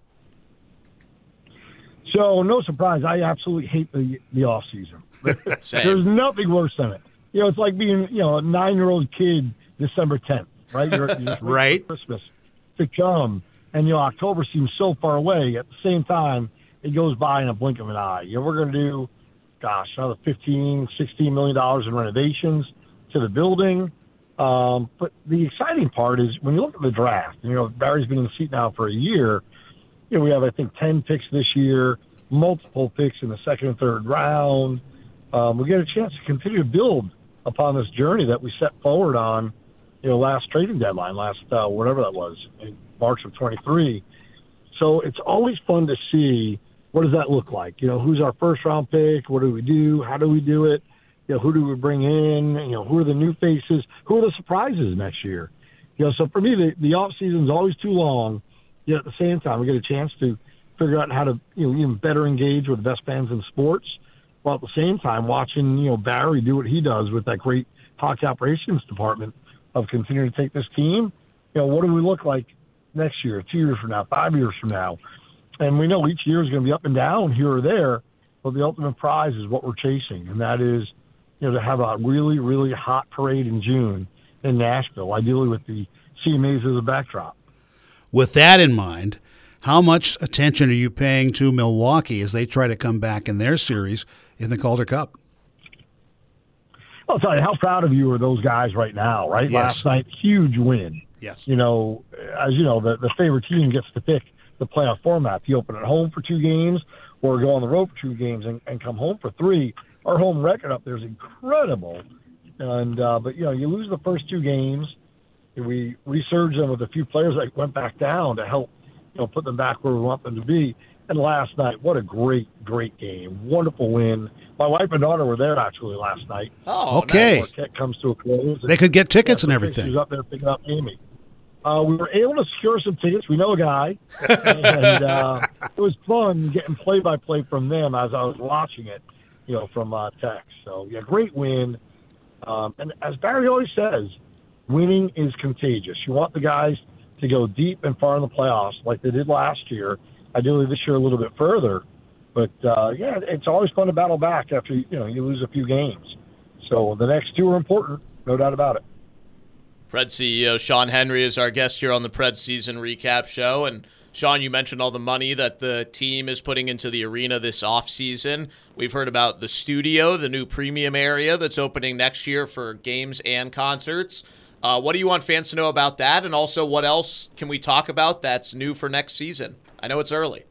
So, no surprise, I absolutely hate the off season. Same. There's nothing worse than it. It's like being, a 9-year-old kid December 10th, right? You're just Right. waiting for Christmas to come, and, October seems so far away. At the same time, it goes by in a blink of an eye. We're going to do, another $15, $16 million in renovations to the building. But the exciting part is when you look at the draft, Barry's been in the seat now for a year. We have, I think, 10 picks this year, multiple picks in the second and third round. We get a chance to continue to build upon this journey that we set forward on, last trading deadline, whatever that was, in March of 23. So it's always fun to see what does that look like. Who's our first round pick? What do we do? How do we do it? Who do we bring in? Who are the new faces? Who are the surprises next year? So for me, the off season is always too long. Yet at the same time, we get a chance to figure out how to, even better engage with the best fans in sports, while at the same time watching, Barry do what he does with that great hockey operations department of continuing to take this team. What do we look like next year, 2 years from now, 5 years from now? And we know each year is going to be up and down here or there, but the ultimate prize is what we're chasing, and that is, to have a really, really hot parade in June in Nashville, ideally with the CMAs as a backdrop. With that in mind, how much attention are you paying to Milwaukee as they try to come back in their series in the Calder Cup? I'll tell you, how proud of you are those guys right now, right? Yes. Last night, huge win. Yes. As you know, the favorite team gets to pick the playoff format. You open at home for 2 games or go on the road for 2 games and come home for 3. Our home record up there is incredible. And but, you lose the first 2 games. We resurged them with a few players that went back down to help, put them back where we want them to be. And last night, what a great, great game. Wonderful win. My wife and daughter were there actually last night. Oh, okay. nice. Marquette comes to a close. They could get tickets and everything. She was up there picking up Amy. We were able to secure some tickets. We know a guy. And it was fun getting play-by-play from them as I was watching it, from text. So, yeah, great win. And as Barry always says, winning is contagious. You want the guys to go deep and far in the playoffs like they did last year. Ideally this year a little bit further. But, it's always fun to battle back after, you lose a few games. So the next 2 are important, no doubt about it. Pred CEO Sean Henry is our guest here on the Pred Season Recap Show. And, Sean, you mentioned all the money that the team is putting into the arena this offseason. We've heard about the studio, the new premium area that's opening next year for games and concerts. What do you want fans to know about that? And also, what else can we talk about that's new for next season? I know it's early.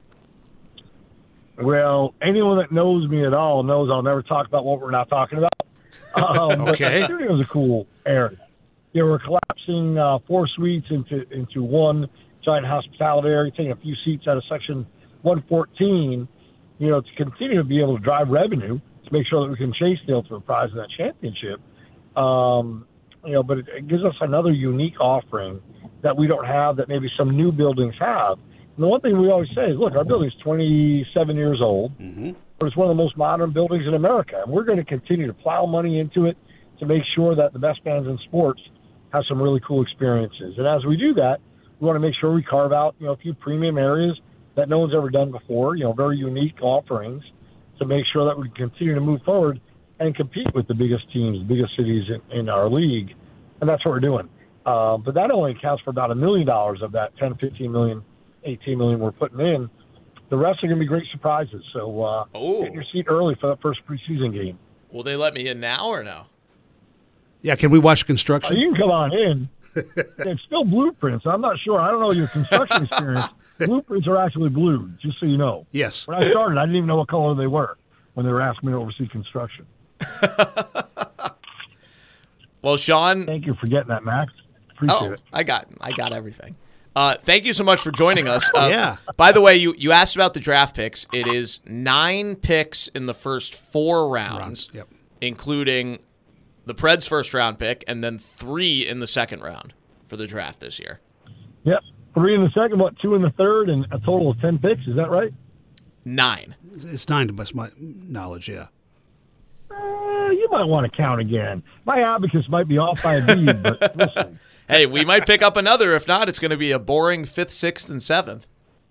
Well, anyone that knows me at all knows I'll never talk about what we're not talking about. Okay. But the studio is a cool area. We're collapsing 4 suites into one giant hospitality area, taking a few seats out of section 114, to continue to be able to drive revenue, to make sure that we can chase the ultimate prize of that championship. But it gives us another unique offering that we don't have that maybe some new buildings have. And the one thing we always say is, look, our building's 27 years old, but it's one of the most modern buildings in America. And we're going to continue to plow money into it to make sure that the best fans in sports have some really cool experiences. And as we do that, we want to make sure we carve out, a few premium areas that no one's ever done before, very unique offerings to make sure that we continue to move forward and compete with the biggest teams, the biggest cities in our league. And that's what we're doing. But that only accounts for about $1 million of that 10, 15 million, 18 million we're putting in. The rest are going to be great surprises. So get your seat early for that first preseason game. Will they let me in now or no? Yeah, can we watch construction? You can come on in. It's still blueprints. I'm not sure. I don't know your construction experience. Blueprints are actually blue, just so you know. Yes. When I started, I didn't even know what color they were. when they were asking me to oversee construction. Well, Sean, thank you for getting that, Max. Appreciate it. I got everything. Thank you so much for joining us. Yeah. By the way, you asked about the draft picks. It is 9 picks in the first 4 rounds, Yep. including the Preds' first-round pick, and then 3 in the second round for the draft this year. Yep. 3 in the second, 2 in the third, and a total of 10 picks. Is that right? 9. It's 9 to best my knowledge, yeah. You might want to count again. My abacus might be off by a bead, but we'll see. Hey, we might pick up another. If not, it's going to be a boring 5th, 6th, and 7th.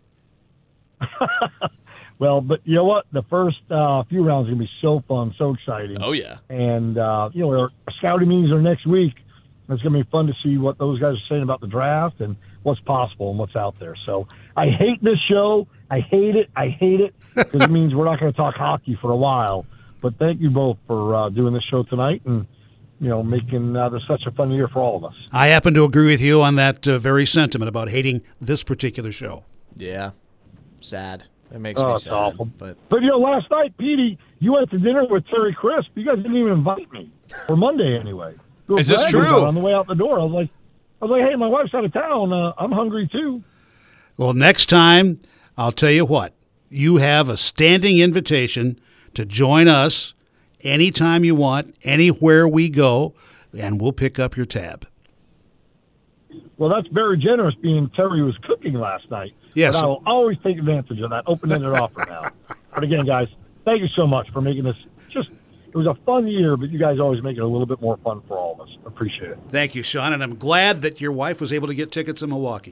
Well, but you know what? The first few rounds are going to be so fun, so exciting. Oh, yeah. And, our scouting meetings are next week. It's going to be fun to see what those guys are saying about the draft and what's possible and what's out there. So I hate this show. I hate it because it means we're not going to talk hockey for a while. But thank you both for doing this show tonight and, making this such a fun year for all of us. I happen to agree with you on that very sentiment about hating this particular show. Yeah. Sad. That makes me It's sad. awful. But last night, Petey, you went to dinner with Terry Crisp. You guys didn't even invite me for Monday anyway. Is this true? On the way out the door, I was like, hey, my wife's out of town. I'm hungry too. Well, next time, I'll tell you what. You have a standing invitation to join us anytime you want, anywhere we go, and we'll pick up your tab. Well, that's very generous, being Terry was cooking last night. Yes. But I'll always take advantage of that open-ended offer now. But again, guys, thank you so much for making this it was a fun year, but you guys always make it a little bit more fun for all of us. Appreciate it. Thank you, Sean, and I'm glad that your wife was able to get tickets in Milwaukee.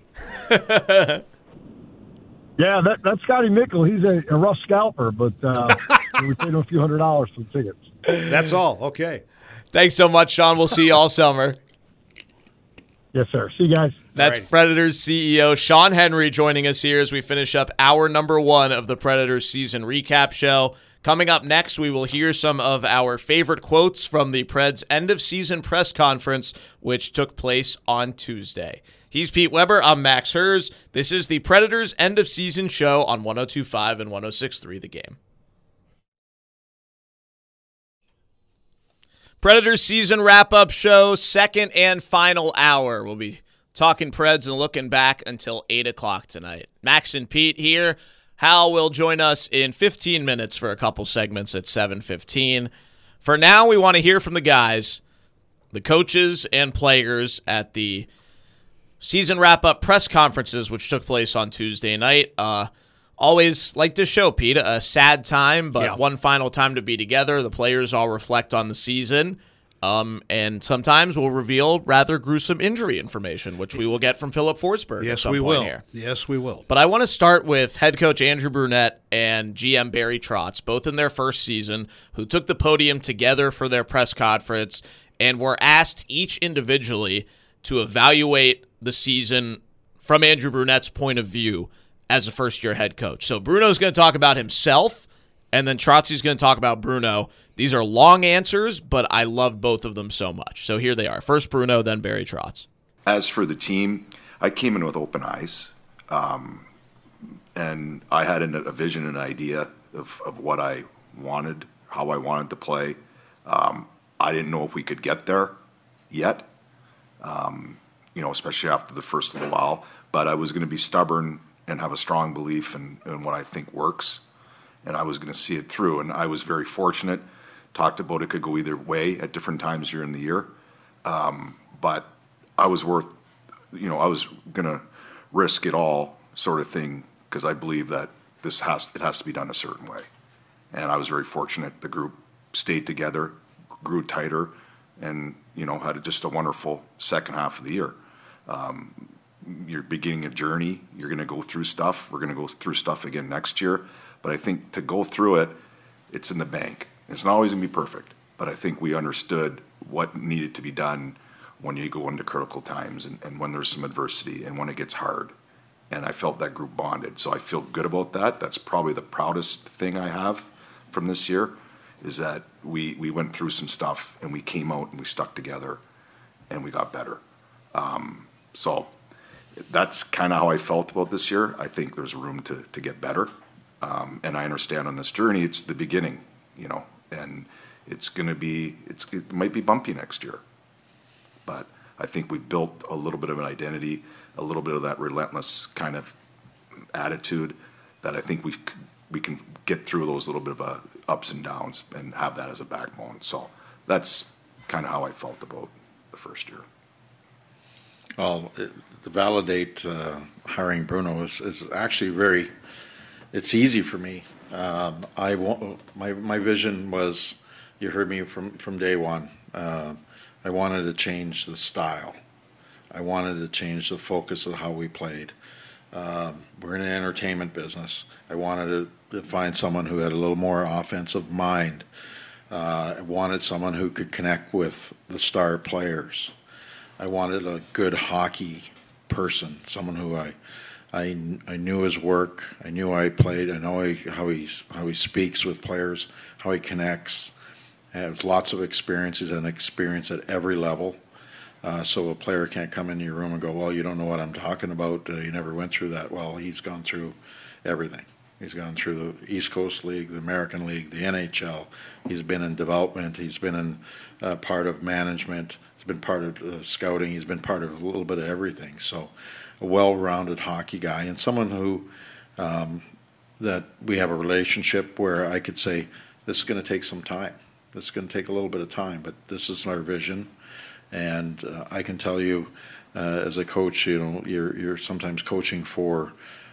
Yeah, that's Scotty Nickel. He's a rough scalper, but we paid him a few $100s for the tickets. That's all. Okay. thanks so much, Sean. We'll see you all summer. Yes, sir. See you guys. That's Alrighty. Predators CEO Sean Henry joining us here as we finish up hour number 1 of the Predators season recap show. Coming up next, we will hear some of our favorite quotes from the Preds' end-of-season press conference, which took place on Tuesday. He's Pete Weber. I'm Max Hers. This is the Predators' end-of-season show on 102.5 and 106.3 The Game. Predators season wrap-up show, second and final hour. We'll be talking Preds and looking back until 8 o'clock tonight. Max and Pete here. Hal will join us in 15 minutes for a couple segments at 7:15. For now, we want to hear from the guys, the coaches and players at the season wrap-up press conferences, which took place on Tuesday night. Always like this show, Pete, a sad time, but one final time to be together. The players all reflect on the season. And sometimes we'll reveal rather gruesome injury information, which we will get from Philip Forsberg at some point here. Yes, we will. But I want to start with head coach Andrew Brunette and GM Barry Trotz, both in their first season, who took the podium together for their press conference and were asked each individually to evaluate the season from Andrew Brunette's point of view as a first-year head coach. So Bruno's going to talk about himself, and then Trotzi's going to talk about Bruno. These are long answers, but I love both of them so much. So here they are. First Bruno, then Barry Trotz. As for the team, I came in with open eyes, and I had a vision, an idea of what I wanted, how I wanted to play. I didn't know if we could get there yet, especially after the first little while. But I was going to be stubborn and have a strong belief in what I think works. And I was going to see it through. And I was very fortunate. Talked about it could go either way at different times during the year. But I was I was going to risk it all sort of thing because I believe that it has to be done a certain way. And I was very fortunate. The group stayed together, grew tighter, and, had just a wonderful second half of the year. You're beginning a journey. You're going to go through stuff. We're going to go through stuff again next year. But I think to go through it, it's in the bank. It's not always going to be perfect, but I think we understood what needed to be done when you go into critical times and when there's some adversity and when it gets hard. And I felt that group bonded. So I feel good about that. That's probably the proudest thing I have from this year is that we went through some stuff and we came out and we stuck together and we got better. So that's kind of how I felt about this year. I think there's room to get better. And I understand on this journey, it's the beginning. and it might be bumpy next year. But I think we built a little bit of an identity, a little bit of that relentless kind of attitude that I think we can get through those little bit of ups and downs and have that as a backbone. So that's kind of how I felt about the first year. Well, to validate hiring Bruno is actually it's easy for me. My vision was, you heard me from day one, I wanted to change the style. I wanted to change the focus of how we played. We're in an entertainment business. I wanted to find someone who had a little more offensive mind. I wanted someone who could connect with the star players. I wanted a good hockey person, someone who I knew his work. I knew I played. I know how he speaks with players, how he connects. Has lots of experiences and experience at every level. So a player can't come into your room and go, well, you don't know what I'm talking about. You never went through that. Well, he's gone through everything. He's gone through the East Coast League, the American League, the NHL. He's been in development. He's been in part of management. He's been part of scouting. He's been part of a little bit of everything. So a well-rounded hockey guy, and someone who that we have a relationship where I could say, this is going to take some time. This is going to take a little bit of time, but this is our vision. And I can tell you, as a coach, you're sometimes coaching for,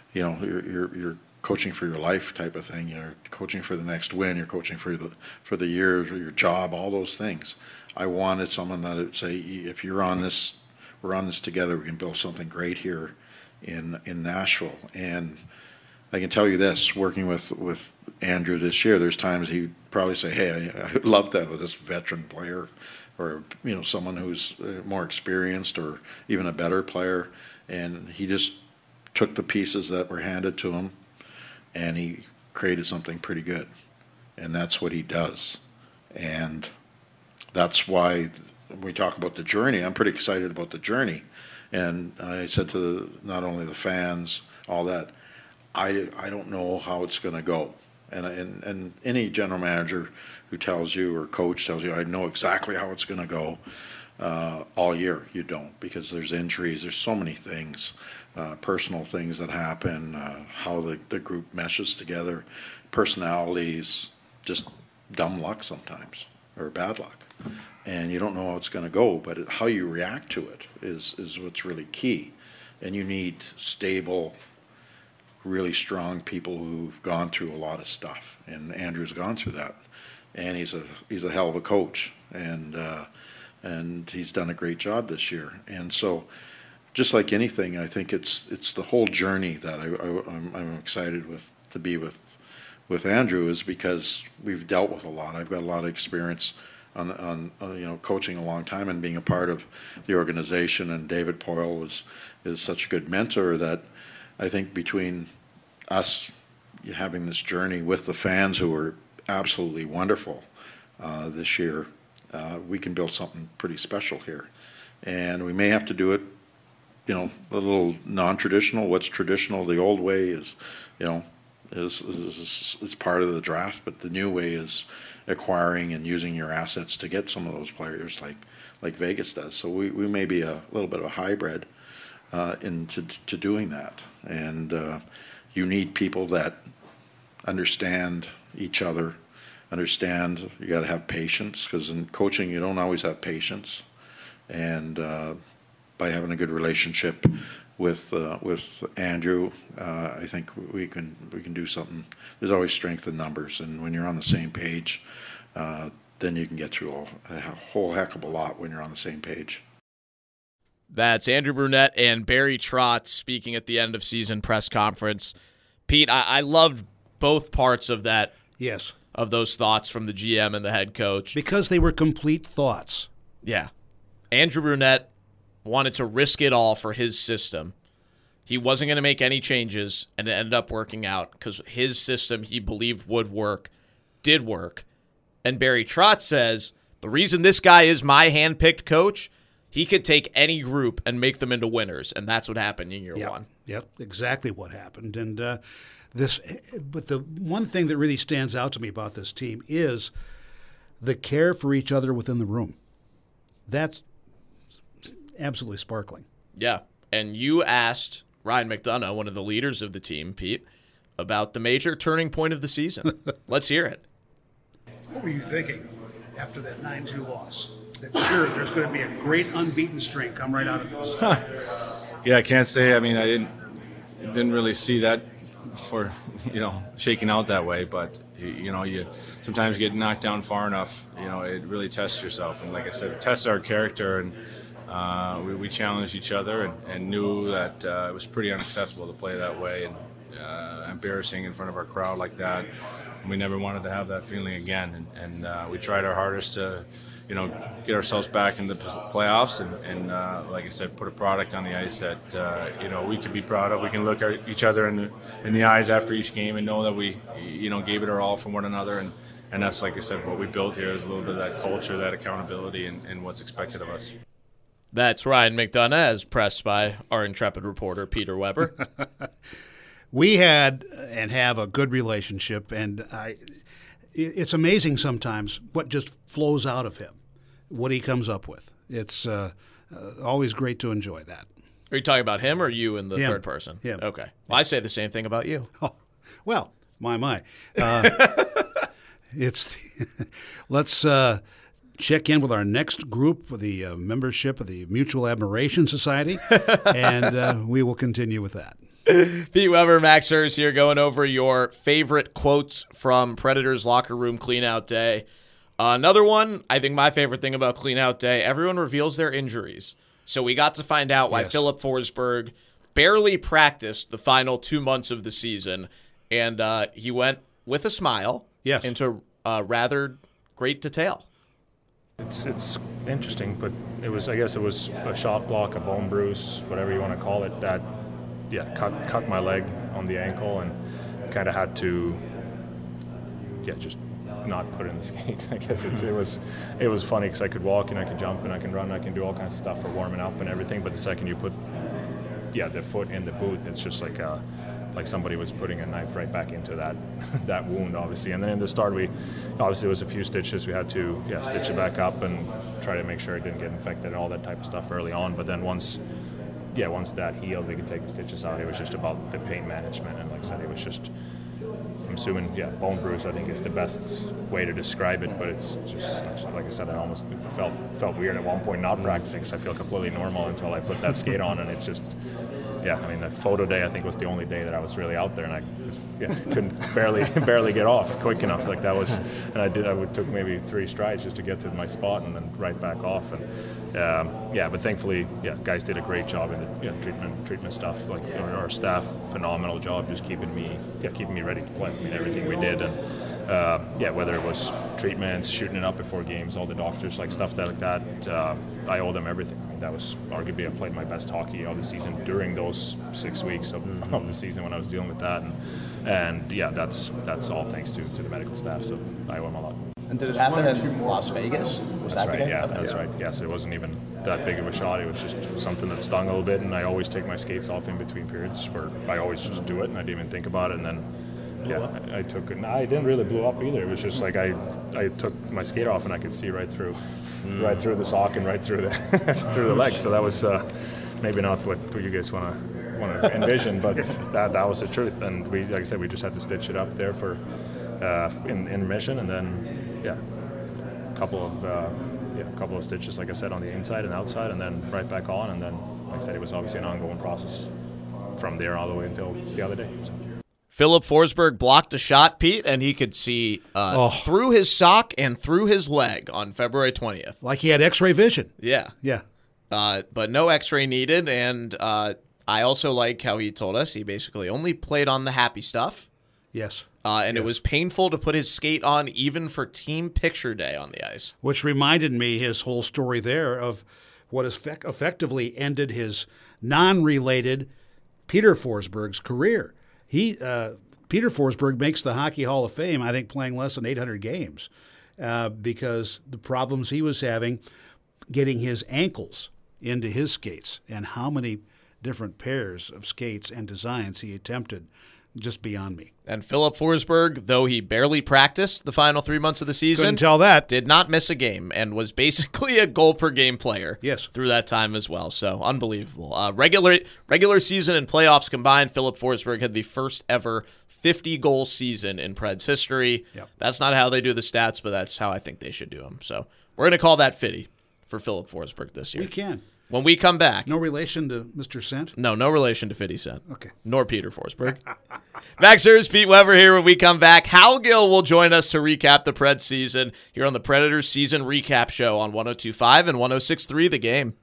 you're coaching for your life type of thing. You're coaching for the next win. You're coaching for the year, or your job, all those things. I wanted someone that would say, if you're on this, we're on this together. We can build something great here in Nashville. And I can tell you this: working with Andrew this year, there's times he'd probably say, "Hey, I'd love to have this veteran player." Or someone who's more experienced, or even a better player, and he just took the pieces that were handed to him, and he created something pretty good, and that's what he does, and that's why when we talk about the journey, I'm pretty excited about the journey, and I said to not only the fans, all that, I don't know how it's going to go. And any general manager who tells you, or coach tells you, I know exactly how it's going to go all year. You don't, because there's injuries, there's so many things, personal things that happen, how the group meshes together, personalities, just dumb luck sometimes, or bad luck. And you don't know how it's going to go, but how you react to it is what's really key. And you need stable, really strong people who've gone through a lot of stuff, and Andrew's gone through that, and he's a hell of a coach, and he's done a great job this year. And so, just like anything, I think it's the whole journey that I'm excited to be with Andrew, is because we've dealt with a lot. I've got a lot of experience on coaching a long time and being a part of the organization, and David Poyle is such a good mentor that I think between us having this journey with the fans, who are absolutely wonderful this year, we can build something pretty special here. And we may have to do it, a little non-traditional. What's traditional, the old way is part of the draft, but the new way is acquiring and using your assets to get some of those players like Vegas does. So we may be a little bit of a hybrid into doing that. And you need people that understand each other, you got to have patience, because in coaching you don't always have patience. And by having a good relationship with Andrew, I think we can do something. There's always strength in numbers, and when you're on the same page, then you can get through a whole heck of a lot when you're on the same page. That's Andrew Brunette and Barry Trotz speaking at the end of season press conference. Pete, I loved both parts of that. Yes. Of those thoughts from the GM and the head coach. Because they were complete thoughts. Yeah. Andrew Brunette wanted to risk it all for his system. He wasn't going to make any changes, and it ended up working out because his system he believed would work, did work. And Barry Trotz says, the reason this guy is my hand-picked coach, he could take any group and make them into winners, and that's what happened in year one. Yep, exactly what happened. And but the one thing that really stands out to me about this team is the care for each other within the room. That's absolutely sparkling. Yeah, and you asked Ryan McDonough, one of the leaders of the team, Pete, about the major turning point of the season. Let's hear it. What were you thinking after that 9-2 loss? That sure, there's going to be a great unbeaten string come right out of this. Yeah, I can't say. I mean, I didn't really see that for shaking out that way. But you sometimes get knocked down far enough. It really tests yourself. And like I said, it tests our character. And we challenged each other and knew that it was pretty unacceptable to play that way and embarrassing in front of our crowd like that. And we never wanted to have that feeling again. And we tried our hardest to get ourselves back into the playoffs and like I said, put a product on the ice that we can be proud of. We can look at each other in the eyes after each game and know that we gave it our all for one another. And that's, like I said, what we built here is a little bit of that culture, that accountability, and what's expected of us. That's Ryan McDonough, as pressed by our intrepid reporter, Peter Weber. We had and have a good relationship, and it's amazing sometimes what just flows out of him, what he comes up with. It's always great to enjoy that. Are you talking about him or you in the third person? Him. Okay. Well, I say the same thing about you. Oh, well, my. Let's check in with our next group, the membership of the Mutual Admiration Society, and we will continue with that. Pete Weber, Max Hers here, going over your favorite quotes from Predators locker room cleanout day. Another one, I think my favorite thing about cleanout day, everyone reveals their injuries. So we got to find out why Philip Forsberg barely practiced the final 2 months of the season, and he went with a smile into rather great detail. It's interesting, but I guess it was a shot block, a bone bruise, whatever you want to call it, that cut my leg on the ankle and kind of had to just not put in the skate. I guess it was funny because I could walk and I could jump and I can run and I can do all kinds of stuff for warming up and everything, but the second you put the foot in the boot, it's just like somebody was putting a knife right back into that wound, obviously. And then in the start, there was a few stitches. We had to stitch it back up and try to make sure it didn't get infected and all that type of stuff early on. But then once that healed, we could take the stitches out. It was just about the pain management, and like I said, it was just, I'm assuming, bone bruise, I think is the best way to describe it, but it's just, like I said, I almost felt weird at one point not practicing because I feel completely normal until I put that skate on, and it's just, the photo day I think was the only day that I was really out there, and I couldn't barely get off quick enough. Like that was, and I took maybe 3 strides just to get to my spot and then right back off. And but thankfully, guys did a great job in the treatment stuff. Like our staff, phenomenal job just keeping me ready to play. I mean, everything we did, and whether it was treatments, shooting it up before games, all the doctors, like stuff like that. I owe them everything. I mean, that was arguably, I played my best hockey of the season during those 6 weeks of the season when I was dealing with that, and that's all thanks to the medical staff. So I owe them a lot. And did it happen in Las Vegas? Was that's that right. the game? Yeah, that's right. Yeah, so it wasn't even that big of a shot. It was just something that stung a little bit, and I always take my skates off in between periods. I always just do it, and I didn't even think about it, and then. I took it. I didn't really blow up either. It was just like I took my skate off and I could see right through the sock and right through the through the leg. So that was maybe not what you guys want to envision, but that was the truth. And we, like I said, we just had to stitch it up there for in intermission, and then a couple of stitches, like I said, on the inside and outside, and then right back on. And then, like I said, it was obviously an ongoing process from there all the way until the other day. So. Philip Forsberg blocked a shot, Pete, and he could see through his sock and through his leg on February 20th. Like he had X-ray vision. Yeah. But no X-ray needed, and I also like how he told us he basically only played on the happy stuff. Yes. It was painful to put his skate on even for team picture day on the ice. Which reminded me his whole story there of what effectively ended his non-related Peter Forsberg's career. Peter Forsberg makes the Hockey Hall of Fame, I think, playing less than 800 games because the problems he was having getting his ankles into his skates and how many different pairs of skates and designs he attempted, just beyond me. And Philip Forsberg, though he barely practiced the final 3 months of the season, Couldn't tell that. did not miss a game and was basically a goal-per-game player Yes. through that time as well. So, unbelievable. Regular season and playoffs combined, Philip Forsberg had the first ever 50-goal season in Preds history. Yep. That's not how they do the stats, but that's how I think they should do them. So, we're going to call that 50 for Philip Forsberg this year. We can. When we come back. No relation to Mr. Cent? No relation to 50 Cent. Okay. Nor Peter Forsberg. Max Hers, Pete Weber here when we come back. Hal Gill will join us to recap the Preds season here on the Predators season recap show on 102.5 and 106.3 The Game.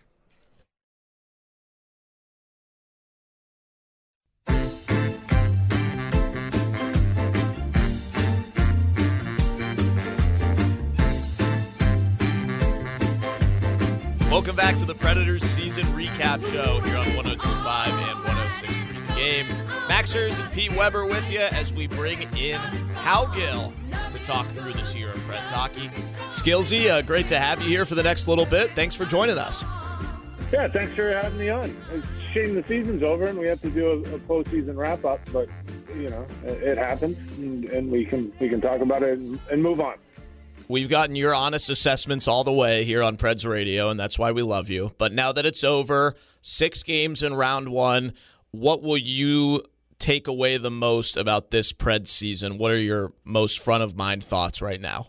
Welcome back to the Predators season recap show here on 102.5 and 106.3 The Game. Max Hers and Pete Weber with you as we bring in Hal Gill to talk through this year of Preds hockey. Skillsy, great to have you here for the next little bit. Thanks for joining us. Yeah, thanks for having me on. It's a shame the season's over and we have to do a postseason wrap-up, but, it happens, and we can talk about it and move on. We've gotten your honest assessments all the way here on Preds Radio, and that's why we love you. But now that it's over, 6 games in round 1, what will you take away the most about this Preds season? What are your most front-of-mind thoughts right now?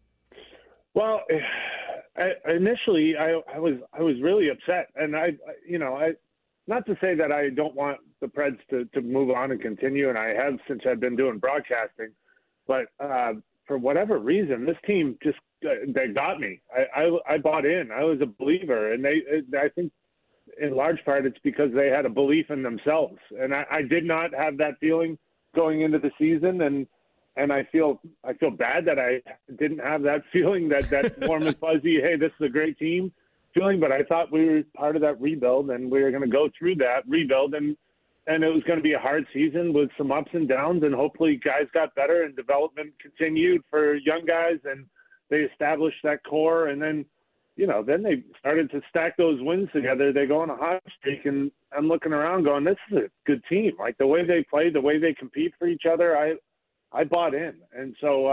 Well, initially, I was really upset, and I not to say that I don't want the Preds to move on and continue, and I have since I've been doing broadcasting, but for whatever reason, this team just they got me. I bought in. I was a believer, and I think in large part it's because they had a belief in themselves, and I did not have that feeling going into the season, and I feel bad that I didn't have that feeling, that warm and fuzzy, hey, this is a great team feeling. But I thought we were part of that rebuild, and we were going to go through that rebuild, and it was going to be a hard season with some ups and downs, and hopefully guys got better and development continued for young guys, and they established that core. And then, then they started to stack those wins together. They go on a hot streak, and I'm looking around going, this is a good team. Like the way they play, the way they compete for each other, I bought in. And so,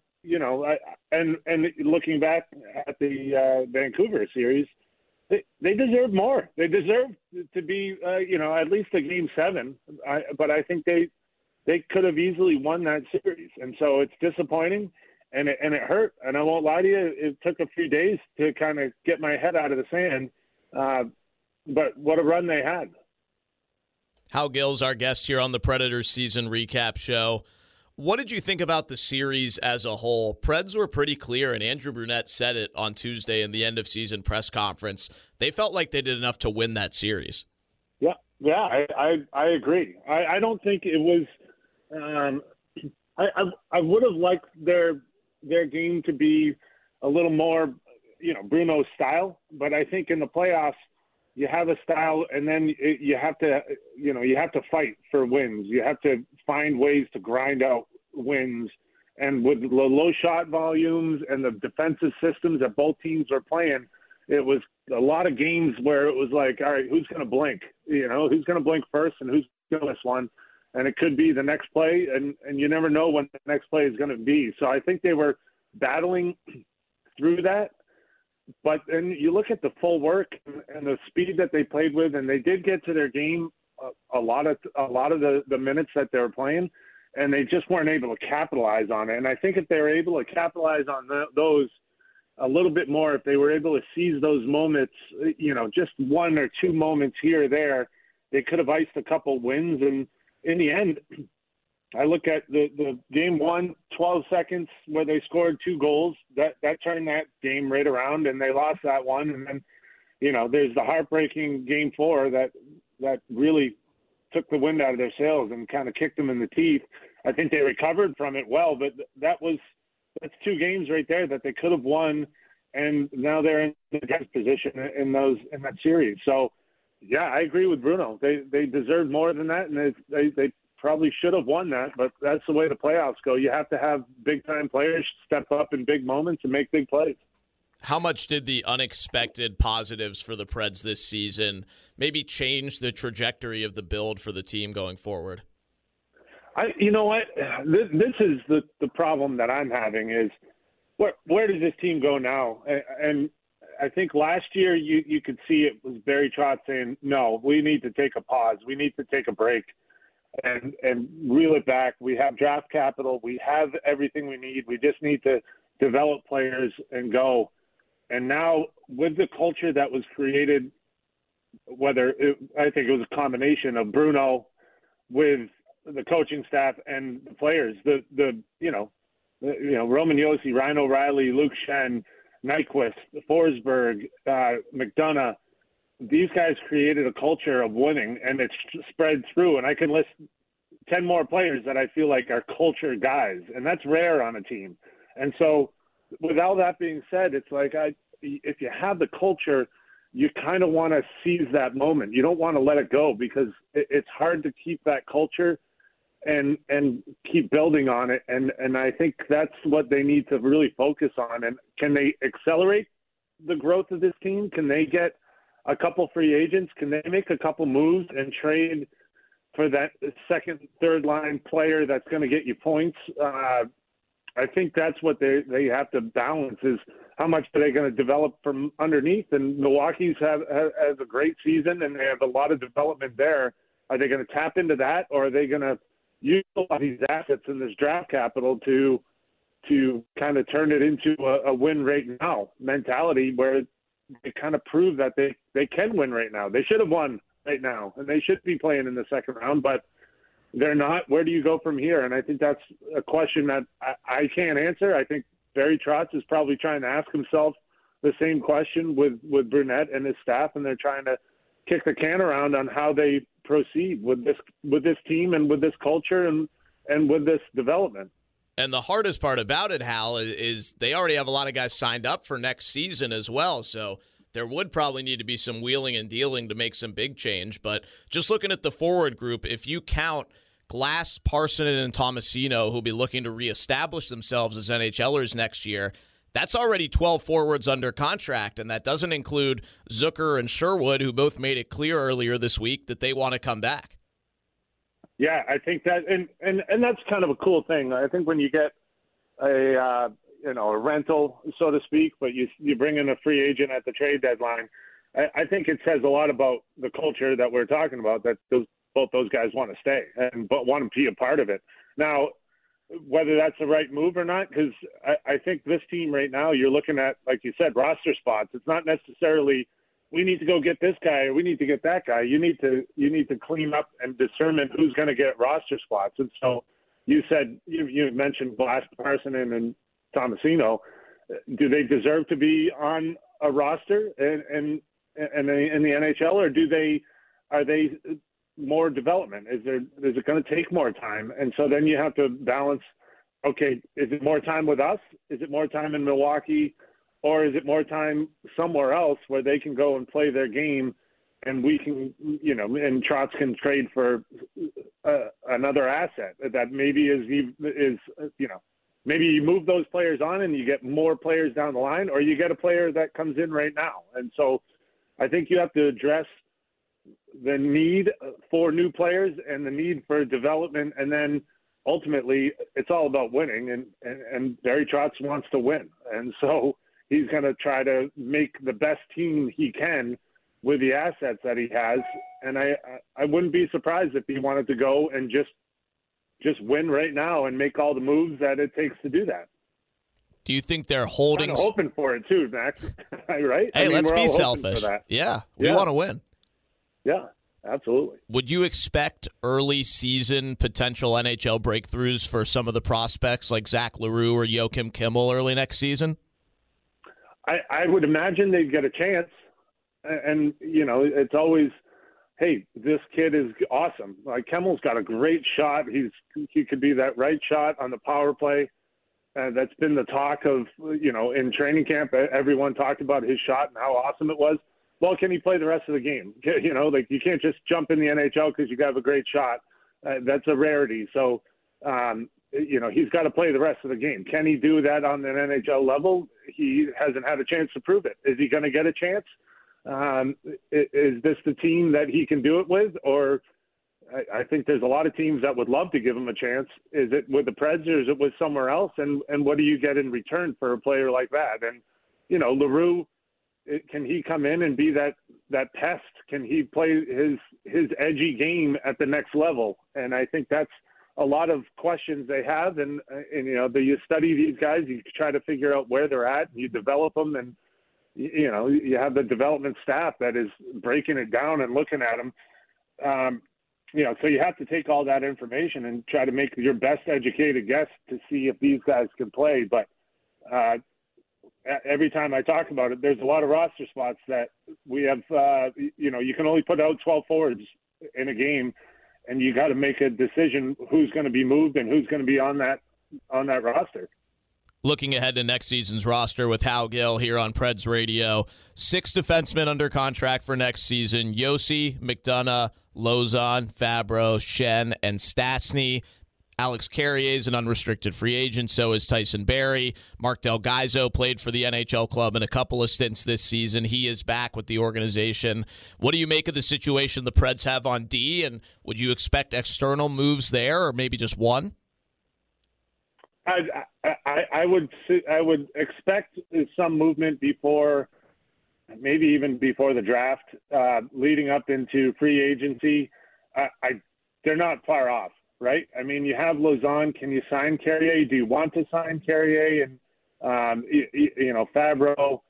and looking back at the Vancouver series, they deserve more. They deserve to be, at least a Game 7. But I think they could have easily won that series. And so it's disappointing, and it hurt. And I won't lie to you, it took a few days to kind of get my head out of the sand. But what a run they had. Hal Gill's our guest here on the Predators season recap show. What did you think about the series as a whole? Preds were pretty clear, and Andrew Brunette said it on Tuesday in the end-of-season press conference. They felt like they did enough to win that series. Yeah, I agree. I don't think it was I would have liked their game to be a little more, Bruno's style. But I think in the playoffs, you have a style, and then you have to fight for wins. You have to find ways to grind out wins. And with the low shot volumes and the defensive systems that both teams are playing, it was a lot of games where it was like, all right, who's going to blink? Who's going to blink first and who's going to miss one? And it could be the next play, and you never know when the next play is going to be. So I think they were battling through that. But then you look at the full work and the speed that they played with, and they did get to their game a lot of the minutes that they were playing, and they just weren't able to capitalize on it. And I think if they were able to capitalize on those a little bit more, if they were able to seize those moments, just 1 or 2 moments here or there, they could have iced a couple wins. And in the end, I look at the game 1, 12 seconds where they scored 2 goals. That turned that game right around, and they lost that one. And then, there's the heartbreaking game 4 that really took the wind out of their sails and kind of kicked them in the teeth. I think they recovered from it well, but that's 2 games right there that they could have won, and now they're in the best position in that series. So, yeah, I agree with Bruno. They deserve more than that, and they probably should have won that, but that's the way the playoffs go. You have to have big-time players step up in big moments and make big plays. How much did the unexpected positives for the Preds this season maybe change the trajectory of the build for the team going forward? You know what? This is the problem that I'm having is where does this team go now? And I think last year you could see it was Barry Trotz saying, no, we need to take a pause. We need to take a break and reel it back. We have draft capital. We have everything we need. We just need to develop players and go. And now with the culture that was created, I think it was a combination of Bruno with the coaching staff and the players, Roman Josi, Ryan O'Reilly, Luke Schenn, Nyquist, Forsberg, McDonough, these guys created a culture of winning, and it's spread through. And I can list 10 more players that I feel like are culture guys, and that's rare on a team. And so with all that being said, it's like if you have the culture, you kind of want to seize that moment. You don't want to let it go because it's hard to keep that culture and keep building on it. And I think that's what they need to really focus on. And can they accelerate the growth of this team? Can they get a couple free agents? Can they make a couple moves and trade for that second, third line player that's going to get you points? I think that's what they have to balance is how much are they going to develop from underneath. And Milwaukee's has a great season and they have a lot of development there. Are they going to tap into that, or are they going to use a lot of these assets in this draft capital to kind of turn it into a win right now mentality where they kind of prove that they can win right now? They should have won right now, and they should be playing in the second round, but they're not. Where do you go from here? And I think that's a question that I can't answer. I think Barry Trotz is probably trying to ask himself the same question with Brunette and his staff, and they're trying to kick the can around on how they proceed with this team and with this culture and with this development. And the hardest part about it, Hal, is they already have a lot of guys signed up for next season as well. So there would probably need to be some wheeling and dealing to make some big change. But just looking at the forward group, if you count Glass, Parssinen, and Tomasino, who'll be looking to reestablish themselves as NHLers next year, that's already 12 forwards under contract, and that doesn't include Zucker and Sherwood, who both made it clear earlier this week that they want to come back. Yeah, I think that, and that's kind of a cool thing. I think when you get a rental, so to speak, but you bring in a free agent at the trade deadline, I think it says a lot about the culture that we're talking about, that both those guys want to stay and but want to be a part of it. Now, whether that's the right move or not, because I think this team right now, you're looking at, like you said, roster spots. It's not necessarily we need to go get this guy or we need to get that guy. You need to clean up and determine who's going to get roster spots. And so you said you mentioned Glass, Parssinen, and Tomasino. Do they deserve to be on a roster in the NHL, or are they more development? Is it going to take more time? And so then you have to balance, okay, is it more time with us? Is it more time in Milwaukee? Or is it more time somewhere else where they can go and play their game and we can, and Trotz can trade for another asset that maybe is maybe you move those players on and you get more players down the line, or you get a player that comes in right now. And so I think you have to address the need for new players and the need for development, and then ultimately it's all about winning, and Barry Trotz wants to win, and so he's going to try to make the best team he can with the assets that he has. And I wouldn't be surprised if he wanted to go and just win right now and make all the moves that it takes to do that. Do you think they're holding? Kind of hoping for it too, Max. Right? Hey, let's be selfish. Yeah, we want to win. Yeah, absolutely. Would you expect early season potential NHL breakthroughs for some of the prospects like Zach LaRue or Joakim Kimmel early next season? I would imagine they'd get a chance. And it's always, hey, this kid is awesome. Like, Kimmel's got a great shot. He could be that right shot on the power play. That's been the talk of, in training camp. Everyone talked about his shot and how awesome it was. Well, can he play the rest of the game? You can't just jump in the NHL because you have a great shot. That's a rarity. So he's got to play the rest of the game. Can he do that on an NHL level? He hasn't had a chance to prove it. Is he going to get a chance? Is this the team that he can do it with? Or I think there's a lot of teams that would love to give him a chance. Is it with the Preds or is it with somewhere else? And what do you get in return for a player like that? And, LaRue, can he come in and be that pest? Can he play his edgy game at the next level? And I think that's a lot of questions they have. And you study these guys, you try to figure out where they're at, you develop them, and, you have the development staff that is breaking it down and looking at them. So you have to take all that information and try to make your best educated guess to see if these guys can play. But every time I talk about it, there's a lot of roster spots that we have, you can only put out 12 forwards in a game, and you got to make a decision who's going to be moved and who's going to be on that roster. Looking ahead to next season's roster with Hal Gill here on Preds Radio. 6 defensemen under contract for next season. Josi, McDonough, Lauzon, Fabro, Schenn, and Stastny. Alex Carrier is an unrestricted free agent, so is Tyson Barrie. Mark Del Gaizo played for the NHL club in a couple of stints this season. He is back with the organization. What do you make of the situation the Preds have on D, and would you expect external moves there, or maybe just one? I would expect some movement before, maybe even before the draft, leading up into free agency. They're not far off, right? I mean, you have Lauzon. Can you sign Carrier? Do you want to sign Carrier? And Fabro.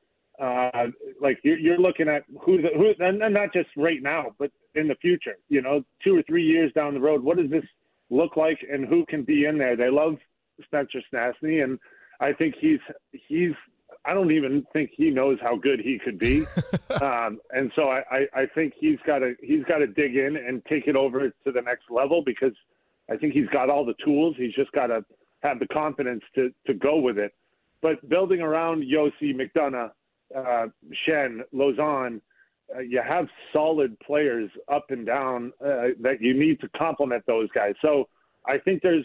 You're looking at who, and not just right now, but in the future. 2 or 3 years down the road, what does this look like, and who can be in there? They love Spencer Stastny, and I think he's I don't even think he knows how good he could be. And so I think he's got to dig in and take it over to the next level, because I think he's got all the tools. He's just got to have the confidence to go with it. But building around Josi, McDonough, Schenn, Lauzon, you have solid players up and down that you need to complement those guys. So I think there's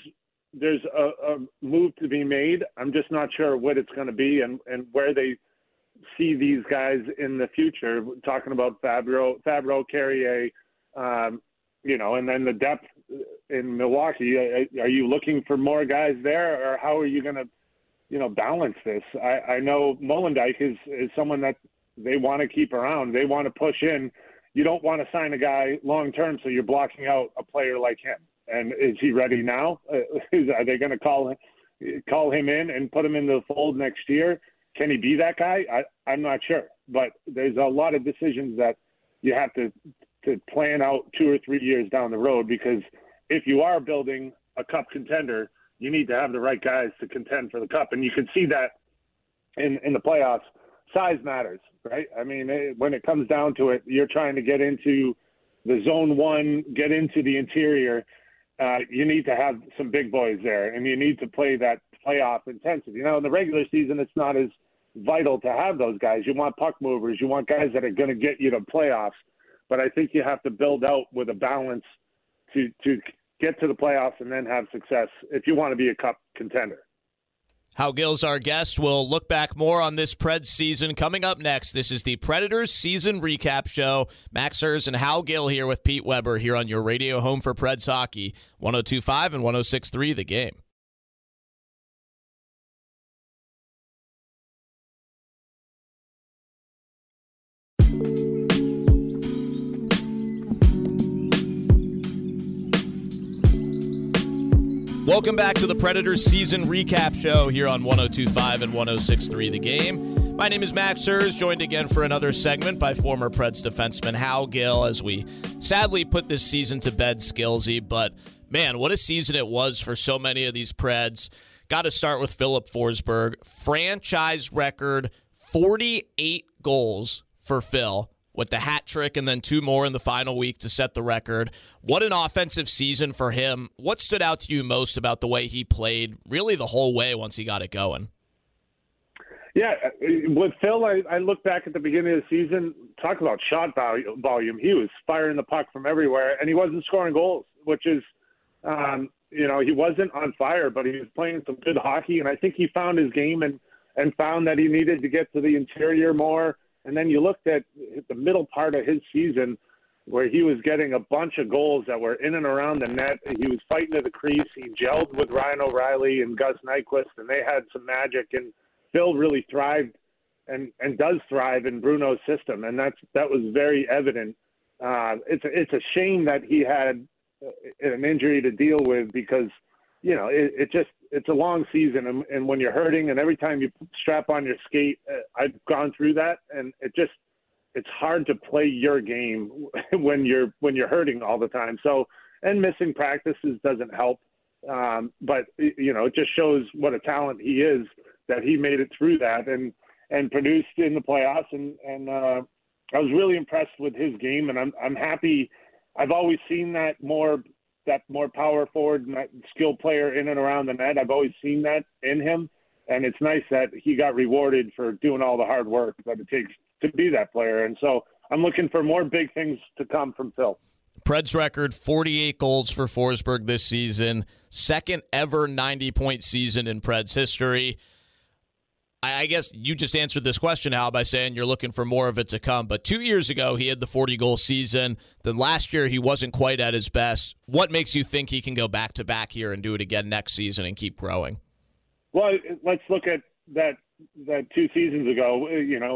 a move to be made. I'm just not sure what it's going to be and where they see these guys in the future. We're talking about Fabro, Carrier, and then the depth in Milwaukee. Are you looking for more guys there, or how are you going to, balance this? I know Molendyk is someone that they want to keep around. They want to push in. You don't want to sign a guy long-term, so you're blocking out a player like him. And is he ready now? Are they going to call him in and put him in the fold next year? Can he be that guy? I'm not sure. But there's a lot of decisions that you have to plan out 2 or 3 years down the road, because if you are building a cup contender, you need to have the right guys to contend for the cup. And you can see that in the playoffs. Size matters, right? I mean, when it comes down to it, you're trying to get into the zone one, get into the interior. You need to have some big boys there, and you need to play that playoff intensity. In the regular season, it's not as vital to have those guys. You want puck movers. You want guys that are going to get you to playoffs. But I think you have to build out with a balance to get to the playoffs and then have success if you want to be a cup contender. Hal Gill's our guest. We'll look back more on this Preds season coming up next. This is the Predators season recap show. Max Hers and Hal Gill here with Pete Weber here on your radio home for Preds hockey, 102.5 and 106.3 The Game. Welcome back to the Predators season recap show here on 102.5 and 106.3 The Game. My name is Max Hers, joined again for another segment by former Preds defenseman Hal Gill as we sadly put this season to bed, Skillsy. But, man, what a season it was for so many of these Preds. Got to start with Filip Forsberg. Franchise record, 48 goals for Phil, with the hat trick and then 2 more in the final week to set the record. What an offensive season for him. What stood out to you most about the way he played really the whole way once he got it going? Yeah, with Phil, I look back at the beginning of the season, talk about shot volume. He was firing the puck from everywhere, and he wasn't scoring goals, which is, he wasn't on fire, but he was playing some good hockey, and I think he found his game and found that he needed to get to the interior more. And then you looked at the middle part of his season where he was getting a bunch of goals that were in and around the net. He was fighting to the crease. He gelled with Ryan O'Reilly and Gus Nyquist, and they had some magic. And Phil really thrived and does thrive in Bruno's system, and that was very evident. It's a shame that he had an injury to deal with because, it's a long season, and when you're hurting and every time you strap on your skate, I've gone through that, and it's hard to play your game when you're hurting all the time. So, and missing practices doesn't help. But it just shows what a talent he is, that he made it through that and produced in the playoffs. And I was really impressed with his game, and I'm happy. I've always seen that more power forward and that skill player in and around the net. I've always seen that in him, and it's nice that he got rewarded for doing all the hard work that it takes to be that player. And so I'm looking for more big things to come from Phil. Preds record 48 goals for Forsberg this season, second ever 90-point season in Preds history. I guess you just answered this question, Hal, by saying you're looking for more of it to come. But 2 years ago, he had the 40-goal season. Then last year, he wasn't quite at his best. What makes you think he can go back-to-back here and do it again next season and keep growing? Well, let's look at that 2 seasons ago.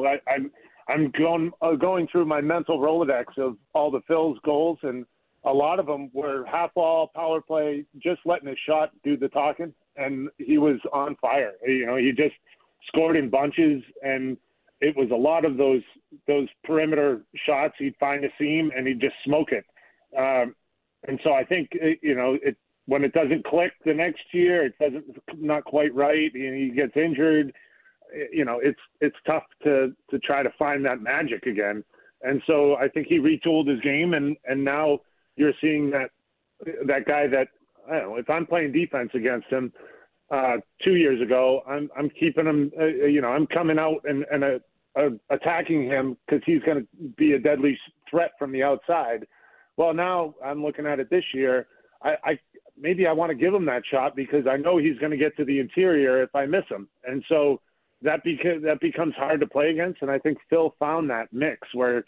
I'm going through my mental Rolodex of all the Phil's goals, and a lot of them were half wall, power play, just letting his shot do the talking, and he was on fire. He just scored in bunches, and it was a lot of those perimeter shots. He'd find a seam and he'd just smoke it. And so I think when it doesn't click the next year, it doesn't not quite right. He gets injured. It's tough to try to find that magic again. And so I think he retooled his game, and now you're seeing that guy that, I don't know, if I'm playing defense against him 2 years ago, I'm keeping him, I'm coming out and attacking him because he's going to be a deadly threat from the outside. Well, now I'm looking at it this year. Maybe I want to give him that shot because I know he's going to get to the interior if I miss him. And so that becomes hard to play against. And I think Phil found that mix where,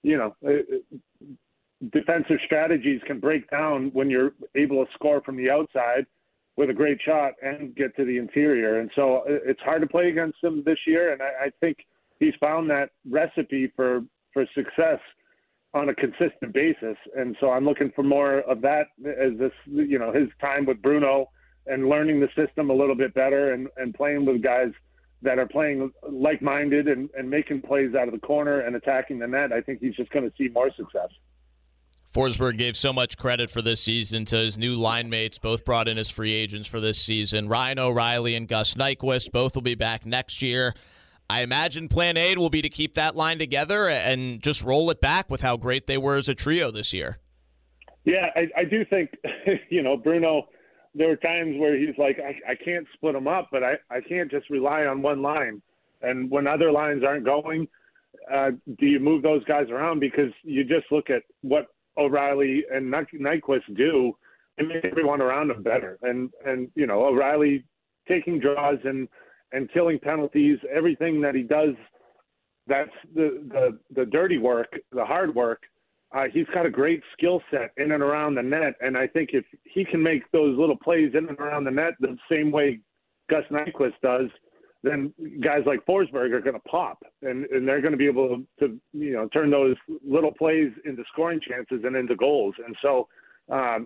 defensive strategies can break down when you're able to score from the outside with a great shot and get to the interior. And so it's hard to play against him this year. And I think he's found that recipe for success on a consistent basis. And so I'm looking for more of that as this, his time with Bruno and learning the system a little bit better and playing with guys that are playing like-minded and making plays out of the corner and attacking the net. I think he's just going to see more success. Forsberg gave so much credit for this season to his new line mates, both brought in as free agents for this season. Ryan O'Reilly and Gus Nyquist, both will be back next year. I imagine plan A will be to keep that line together and just roll it back with how great they were as a trio this year. Yeah, I do think, Bruno, there were times where he's like, I can't split them up, but I can't just rely on one line. And when other lines aren't going, do you move those guys around? Because you just look at what O'Reilly and Nyquist do and make everyone around them better. And O'Reilly taking draws and killing penalties, everything that he does, that's the dirty work, the hard work. He's got a great skill set in and around the net. And I think if he can make those little plays in and around the net the same way Gus Nyquist does, then guys like Forsberg are going to pop, and they're going to be able to turn those little plays into scoring chances and into goals. And so, I'd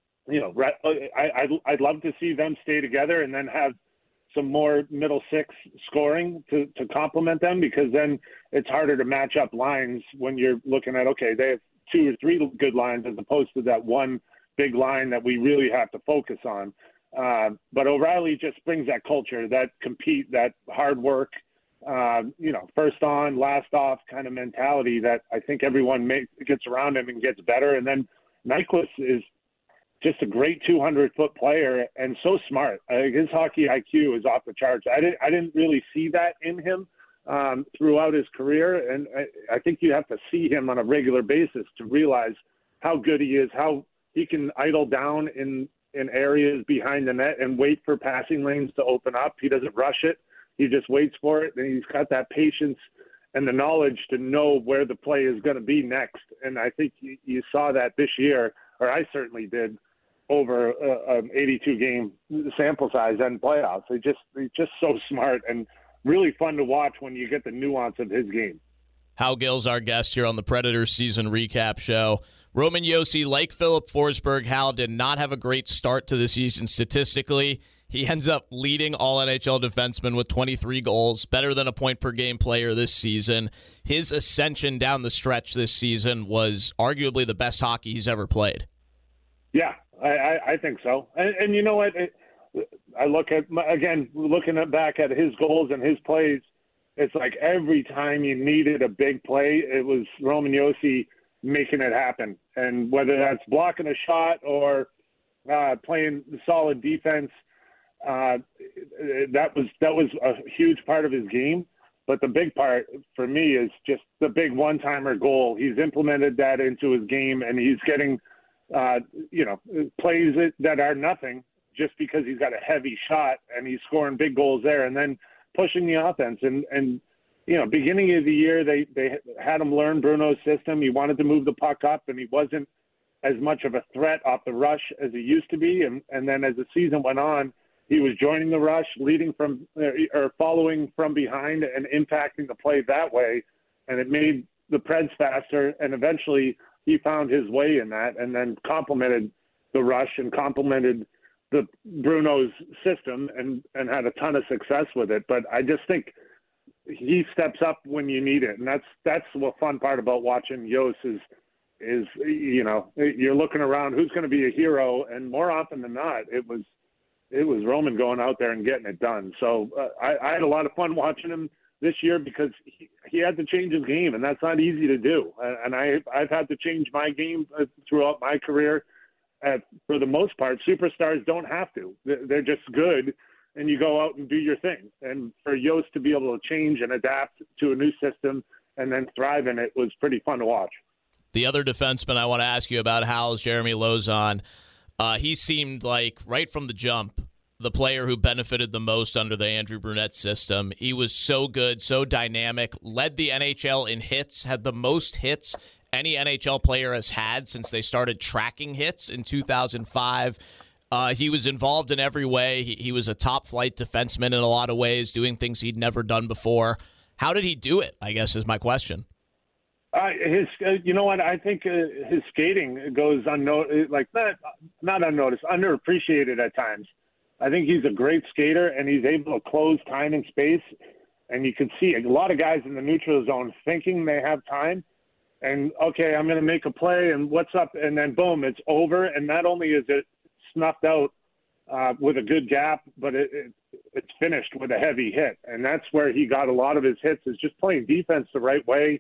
love to see them stay together and then have some more middle six scoring to complement them, because then it's harder to match up lines when you're looking at, okay, they have 2 or 3 good lines as opposed to that one big line that we really have to focus on. But O'Reilly just brings that culture, that compete, that hard work, first on, last off kind of mentality that I think everyone gets around him and gets better. And then Nyquist is just a great 200-foot player and so smart. His hockey IQ is off the charts. I didn't really see that in him throughout his career, and I think you have to see him on a regular basis to realize how good he is, how he can idle down in in areas behind the net and wait for passing lanes to open up. He doesn't rush it. He just waits for it, and he's got that patience and the knowledge to know where the play is going to be next. And I think you saw that this year, or I certainly did, over an 82-game sample size and playoffs. He's just so smart and really fun to watch when you get the nuance of his game. Hal Gill's our guest here on the Predators season recap show. Roman Josi, like Philip Forsberg, Hal did not have a great start to the season statistically. He ends up leading all NHL defensemen with 23 goals, better than a point-per-game player this season. His ascension down the stretch this season was arguably the best hockey he's ever played. Yeah, I think so. And you know what? I look at, again, looking back at his goals and his plays, it's like every time you needed a big play, it was Roman Josi making it happen. And whether that's blocking a shot or playing solid defense, that was a huge part of his game. But the big part for me is just the big one-timer goal. He's implemented that into his game, and he's getting plays that are nothing just because he's got a heavy shot, and he's scoring big goals there, and then pushing the offense. And beginning of the year, they had him learn Bruno's system. He wanted to move the puck up, and he wasn't as much of a threat off the rush as he used to be. And then as the season went on, he was joining the rush, leading from or following from behind and impacting the play that way. And it made the Preds faster. And eventually he found his way in that and then complemented the rush and complemented the Bruno's system and had a ton of success with it. But I just think he steps up when you need it. And that's the fun part about watching Jost is you're looking around who's going to be a hero. And more often than not, it was Roman going out there and getting it done. So I had a lot of fun watching him this year because he had to change his game, and that's not easy to do. And I've had to change my game throughout my career. For the most part, superstars don't have to. They're just good, and you go out and do your thing. And for Jost to be able to change and adapt to a new system and then thrive in it was pretty fun to watch. The other defenseman I want to ask you about, Hal, is Jeremy Lauzon. He seemed like, right from the jump, the player who benefited the most under the Andrew Brunette system. He was so good, so dynamic, led the NHL in hits, had the most hits any NHL player has had since they started tracking hits in 2005. He was involved in every way. He was a top-flight defenseman in a lot of ways, doing things he'd never done before. How did he do it, I guess, is my question. You know what? I think his skating goes unnoticed, not unnoticed, underappreciated at times. I think he's a great skater, and he's able to close time and space. And you can see a lot of guys in the neutral zone thinking they have time, and okay, I'm going to make a play, and what's up? And then boom, it's over. And not only is it snuffed out with a good gap, but it's finished with a heavy hit. And that's where he got a lot of his hits, is just playing defense the right way.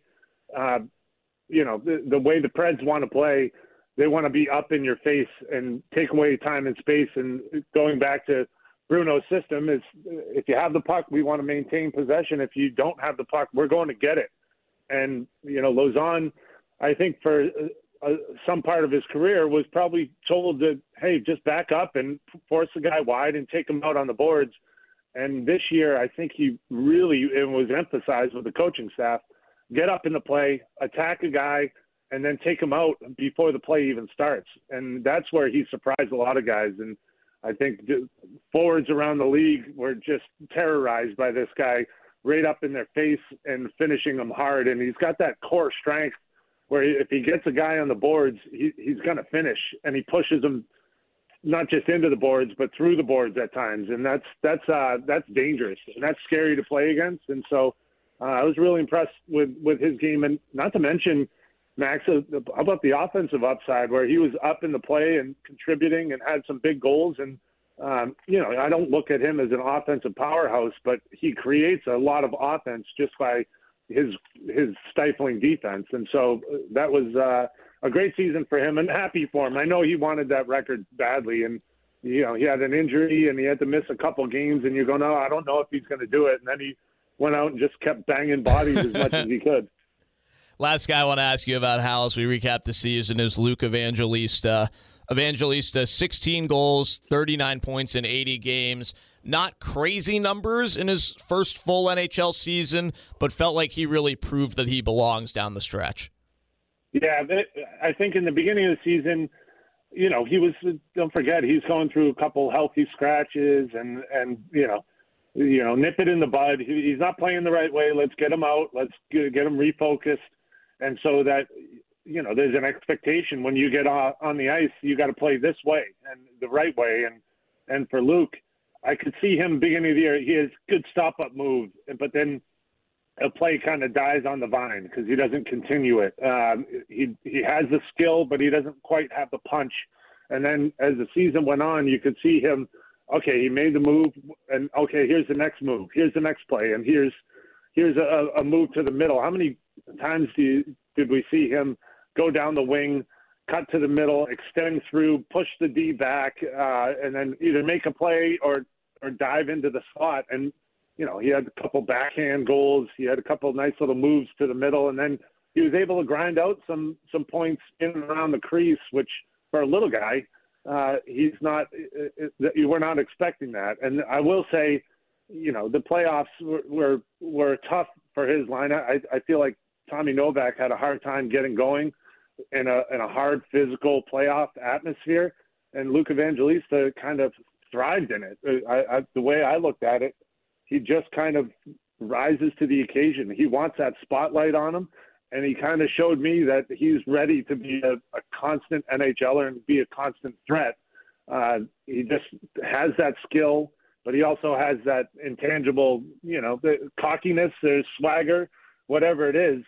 The way the Preds want to play, they want to be up in your face and take away time and space. And going back to Bruno's system is, if you have the puck, we want to maintain possession. If you don't have the puck, we're going to get it. And, Lauzon, I think for some part of his career was probably told that, hey, just back up and force the guy wide and take him out on the boards. And this year, I think it was emphasized with the coaching staff, get up in the play, attack a guy, and then take him out before the play even starts. And that's where he surprised a lot of guys. And I think forwards around the league were just terrorized by this guy right up in their face and finishing them hard. And he's got that core strength where if he gets a guy on the boards, he's going to finish. And he pushes him not just into the boards, but through the boards at times. And that's dangerous. And that's scary to play against. And so I was really impressed with his game. And not to mention, Max, how about the offensive upside where he was up in the play and contributing and had some big goals. And, I don't look at him as an offensive powerhouse, but he creates a lot of offense just by his stifling defense. And so that was a great season for him, and happy for him. I know he wanted that record badly, and, he had an injury and he had to miss a couple games, and you go, no, I don't know if he's going to do it. And then he went out and just kept banging bodies as much as he could. Last guy I want to ask you about, Hal, as we recap the season, is Luke Evangelista. Evangelista, 16 goals, 39 points in 80 games. Not crazy numbers in his first full NHL season, but felt like he really proved that he belongs down the stretch. Yeah, I think in the beginning of the season, he was, don't forget, he's going through a couple healthy scratches and nip it in the bud. He's not playing the right way. Let's get him out. Let's get him refocused. And so that, there's an expectation when you get on the ice, you got to play this way and the right way. And for Luke, I could see him beginning of the year. He has good stop-up move, but then a play kind of dies on the vine because he doesn't continue it. He has the skill, but he doesn't quite have the punch. And then as the season went on, you could see him, okay, he made the move, and okay, here's the next move. Here's the next play, and here's a move to the middle. How many times did we see him go down the wing, cut to the middle, extend through, push the D back, and then either make a play or dive into the slot? And, he had a couple backhand goals. He had a couple nice little moves to the middle, and then he was able to grind out some points in and around the crease, which for a little guy, he's not. We're not expecting that. And I will say, the playoffs were tough for his line. I feel like Tommy Novak had a hard time getting going in a hard physical playoff atmosphere, and Luke Evangelista kind of thrived in it. The way I looked at it, he just kind of rises to the occasion. He wants that spotlight on him, and he kind of showed me that he's ready to be a constant NHLer and be a constant threat. He just has that skill, but he also has that intangible, the cockiness, there's swagger, whatever it is.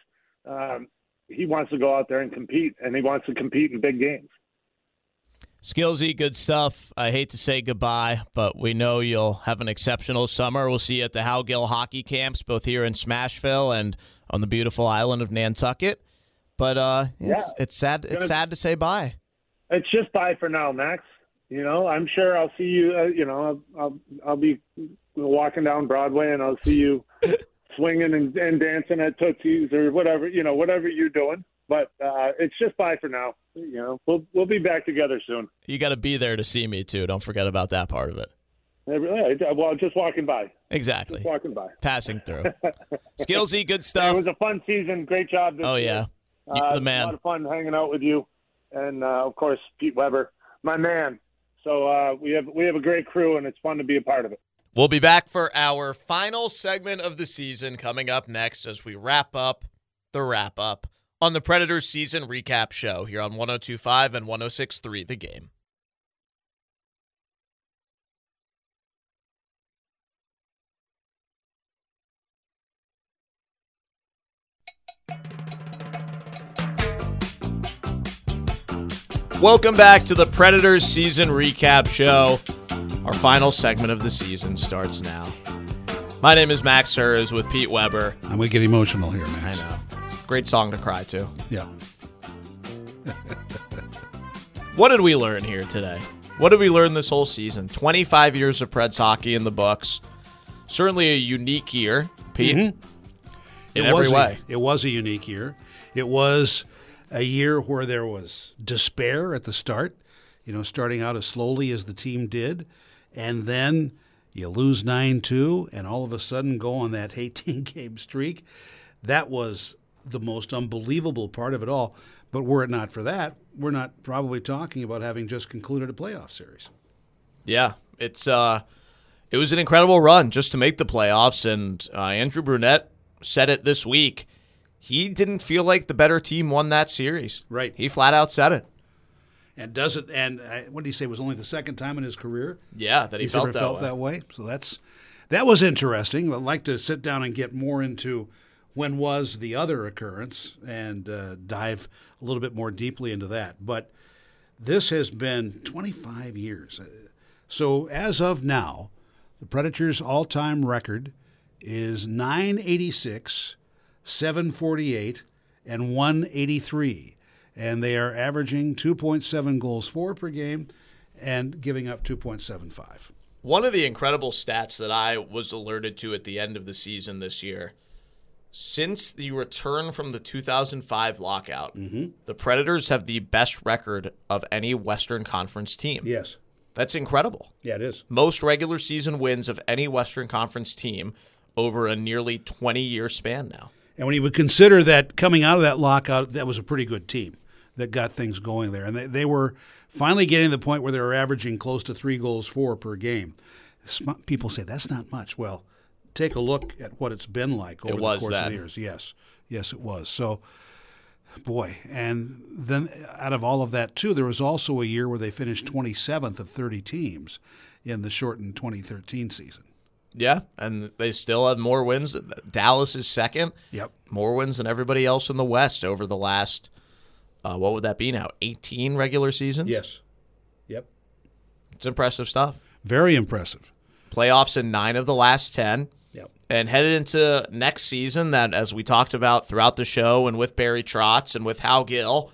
He wants to go out there and compete, and he wants to compete in big games. Skillsy, good stuff. I hate to say goodbye, but we know you'll have an exceptional summer. We'll see you at the Hal Gill hockey camps, both here in Smashville and on the beautiful island of Nantucket. But it's sad to say bye. It's just bye for now, Max. I'm sure I'll see you. I'll be walking down Broadway, and I'll see you swinging and dancing at Tootsie's or whatever you're doing. But it's just bye for now. We'll be back together soon. You got to be there to see me too. Don't forget about that part of it. Well, just walking by. Exactly. Just walking by. Passing through. Skillsy, good stuff. It was a fun season. Great job this year. Yeah. The man. A lot of fun hanging out with you. And, of course, Pete Weber, my man. So we have a great crew, and it's fun to be a part of it. We'll be back for our final segment of the season coming up next as we wrap up the wrap-up on the Predators season recap show here on 102.5 and 106.3 The Game. Welcome back to the Predators season recap show. Our final segment of the season starts now. My name is Max Hers with Pete Weber. I'm going to get emotional here, Max. I know. Great song to cry to. Yeah. What did we learn here today? What did we learn this whole season? 25 years of Preds hockey in the books. Certainly a unique year, Pete, in every way. It was a unique year. It was a year where there was despair at the start, starting out as slowly as the team did, and then you lose 9-2 and all of a sudden go on that 18-game streak. That was the most unbelievable part of it all. But were it not for that, we're not probably talking about having just concluded a playoff series. Yeah, it was an incredible run just to make the playoffs, and Andrew Brunette said it this week. He didn't feel like the better team won that series. Right. He flat out said it. And does it? And what did he say? It was only the second time in his career. Yeah, that he felt that way. So that was interesting. I'd like to sit down and get more into when was the other occurrence and dive a little bit more deeply into that. But this has been 25 years. So as of now, the Predators' all-time record is 986, 748, and 183. And they are averaging 2.7 goals for per game and giving up 2.75. One of the incredible stats that I was alerted to at the end of the season this year, Since the return from the 2005 lockout, Mm-hmm. the Predators have the best record of any Western Conference team. Yes. That's incredible. Yeah, it is. Most regular season wins of any Western Conference team over a nearly 20-year span now. And when you would consider that coming out of that lockout, that was a pretty good team that got things going there. And they were finally getting to the point where they were averaging close to 3 goals for per game. People say that's not much. Well, take a look at what it's been like over the course of the years. Yes, it was. So, boy, and then out of all of that, too, there was also a year where they finished 27th of 30 teams in the shortened 2013 season. Yeah, and they still have more wins. Dallas is second. Yep. More wins than everybody else in the West over the last, what would that be now, 18 regular seasons? Yes. Yep. It's impressive stuff. Very impressive. Playoffs in 9 of the last 10. Yep. And headed into next season that, as we talked about throughout the show and with Barry Trotz and with Hal Gill,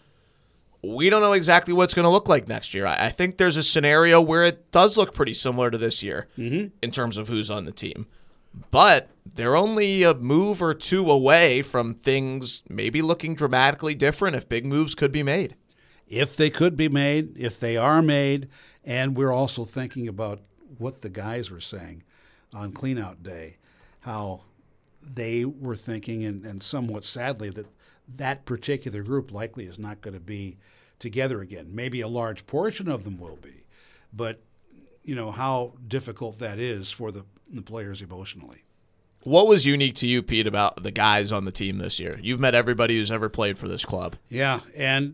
we don't know exactly what it's going to look like next year. I think there's a scenario where it does look pretty similar to this year in terms of who's on the team. But they're only a move or two away from things maybe looking dramatically different if big moves could be made. If they could be made, if they are made, and we're also thinking about what the guys were saying on cleanout day, how they were thinking, and somewhat sadly, that particular group likely is not going to be together again. Maybe a large portion of them will be, but you know how difficult that is for the players emotionally. What was unique to you, Pete, about the guys on the team this year? You've met everybody who's ever played for this club. Yeah, and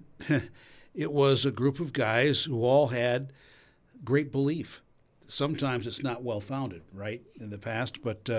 it was a group of guys who all had great belief. Sometimes it's not well-founded, right, in the past, but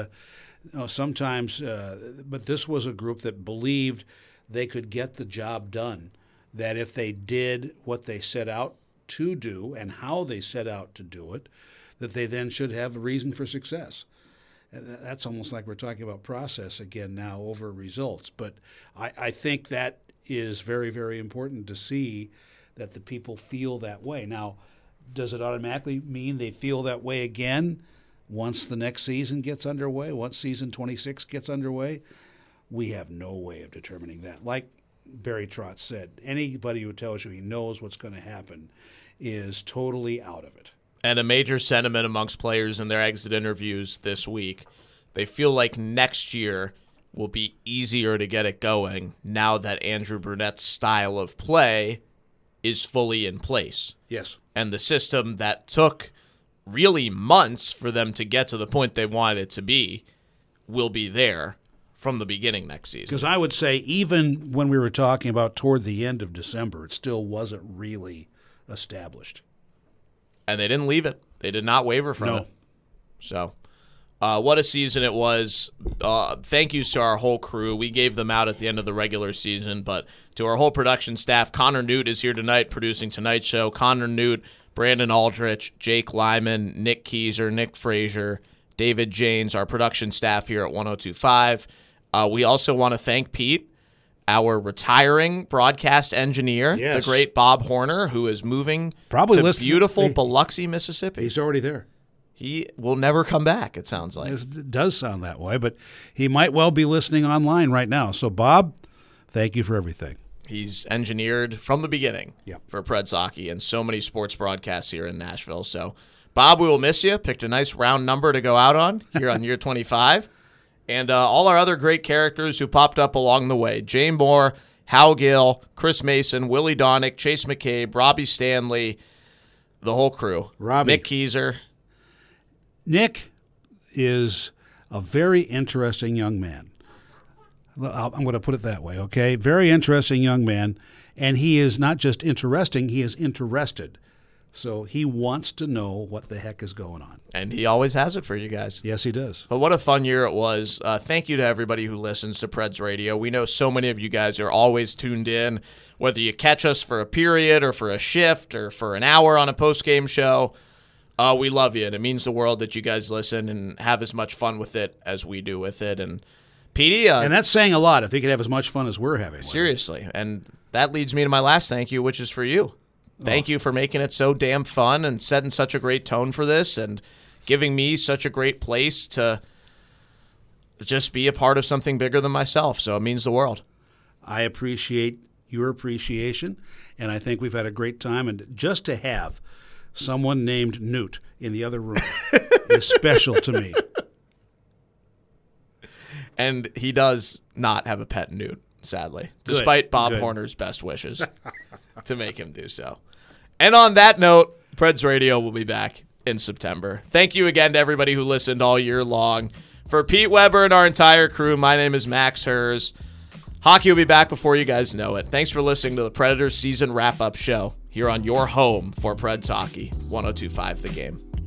sometimes, but this was a group that believed they could get the job done, that if they did what they set out to do and how they set out to do it, that they then should have a reason for success. And that's almost like we're talking about process again now over results. But I think that is very, very important to see that the people feel that way. Now, does it automatically mean they feel that way again once the next season gets underway, once season 26 gets underway? We have no way of determining that. Like Barry Trotz said, anybody who tells you he knows what's going to happen is totally out of it. And a major sentiment amongst players in their exit interviews this week, they feel like next year will be easier to get it going now that Andrew Brunette's style of play is fully in place. Yes. And the system that took really months for them to get to the point they wanted it to be will be there from the beginning next season. Because I would say even when we were talking about toward the end of December, it still wasn't really established. And they didn't leave it. They did not waver from it. So what a season it was. Thank you to our whole crew. We gave them out at the end of the regular season, but to our whole production staff, Connor Newt is here tonight producing tonight's show. Connor Newt, Brandon Aldrich, Jake Lyman, Nick Keyser, Nick Frazier, David Janes, our production staff here at 102.5. We also want to thank Pete, our retiring broadcast engineer, the great Bob Horner, who is moving to beautiful Biloxi, Mississippi. He's already there. He will never come back, it sounds like. It does sound that way, but he might well be listening online right now. So, Bob, thank you for everything. He's engineered from the beginning for Preds Hockey and so many sports broadcasts here in Nashville. So, Bob, we will miss you. Picked a nice round number to go out on here on year 25. And all our other great characters who popped up along the way. Jay Moore, Hal Gill, Chris Mason, Willie Donick, Chase McCabe, Robbie Stanley, the whole crew. Robbie. Nick Keyser. Nick is a very interesting young man. I'm going to put it that way, okay? Very interesting young man. And he is not just interesting, he is interested. So he wants to know what the heck is going on. And he always has it for you guys. Yes, he does. But what a fun year it was. Thank you to everybody who listens to Preds Radio. We know so many of you guys are always tuned in, whether you catch us for a period or for a shift or for an hour on a post-game show. We love you, and it means the world that you guys listen and have as much fun with it as we do with it. And Petey, and that's saying a lot if he could have as much fun as we're having. Seriously. And that leads me to my last thank you, which is for you. Thank you for making it so damn fun and setting such a great tone for this and giving me such a great place to just be a part of something bigger than myself. So it means the world. I appreciate your appreciation, and I think we've had a great time. And just to have someone named Newt in the other room is special to me. And he does not have a pet Newt, sadly, despite Bob Good. Horner's best wishes to make him do so. And on that note, Preds Radio will be back in September. Thank you again to everybody who listened all year long. For Pete Weber and our entire crew, my name is Max Hers. Hockey will be back before you guys know it. Thanks for listening to the Predators season wrap-up show here on your home for Preds Hockey, 102.5 The Game.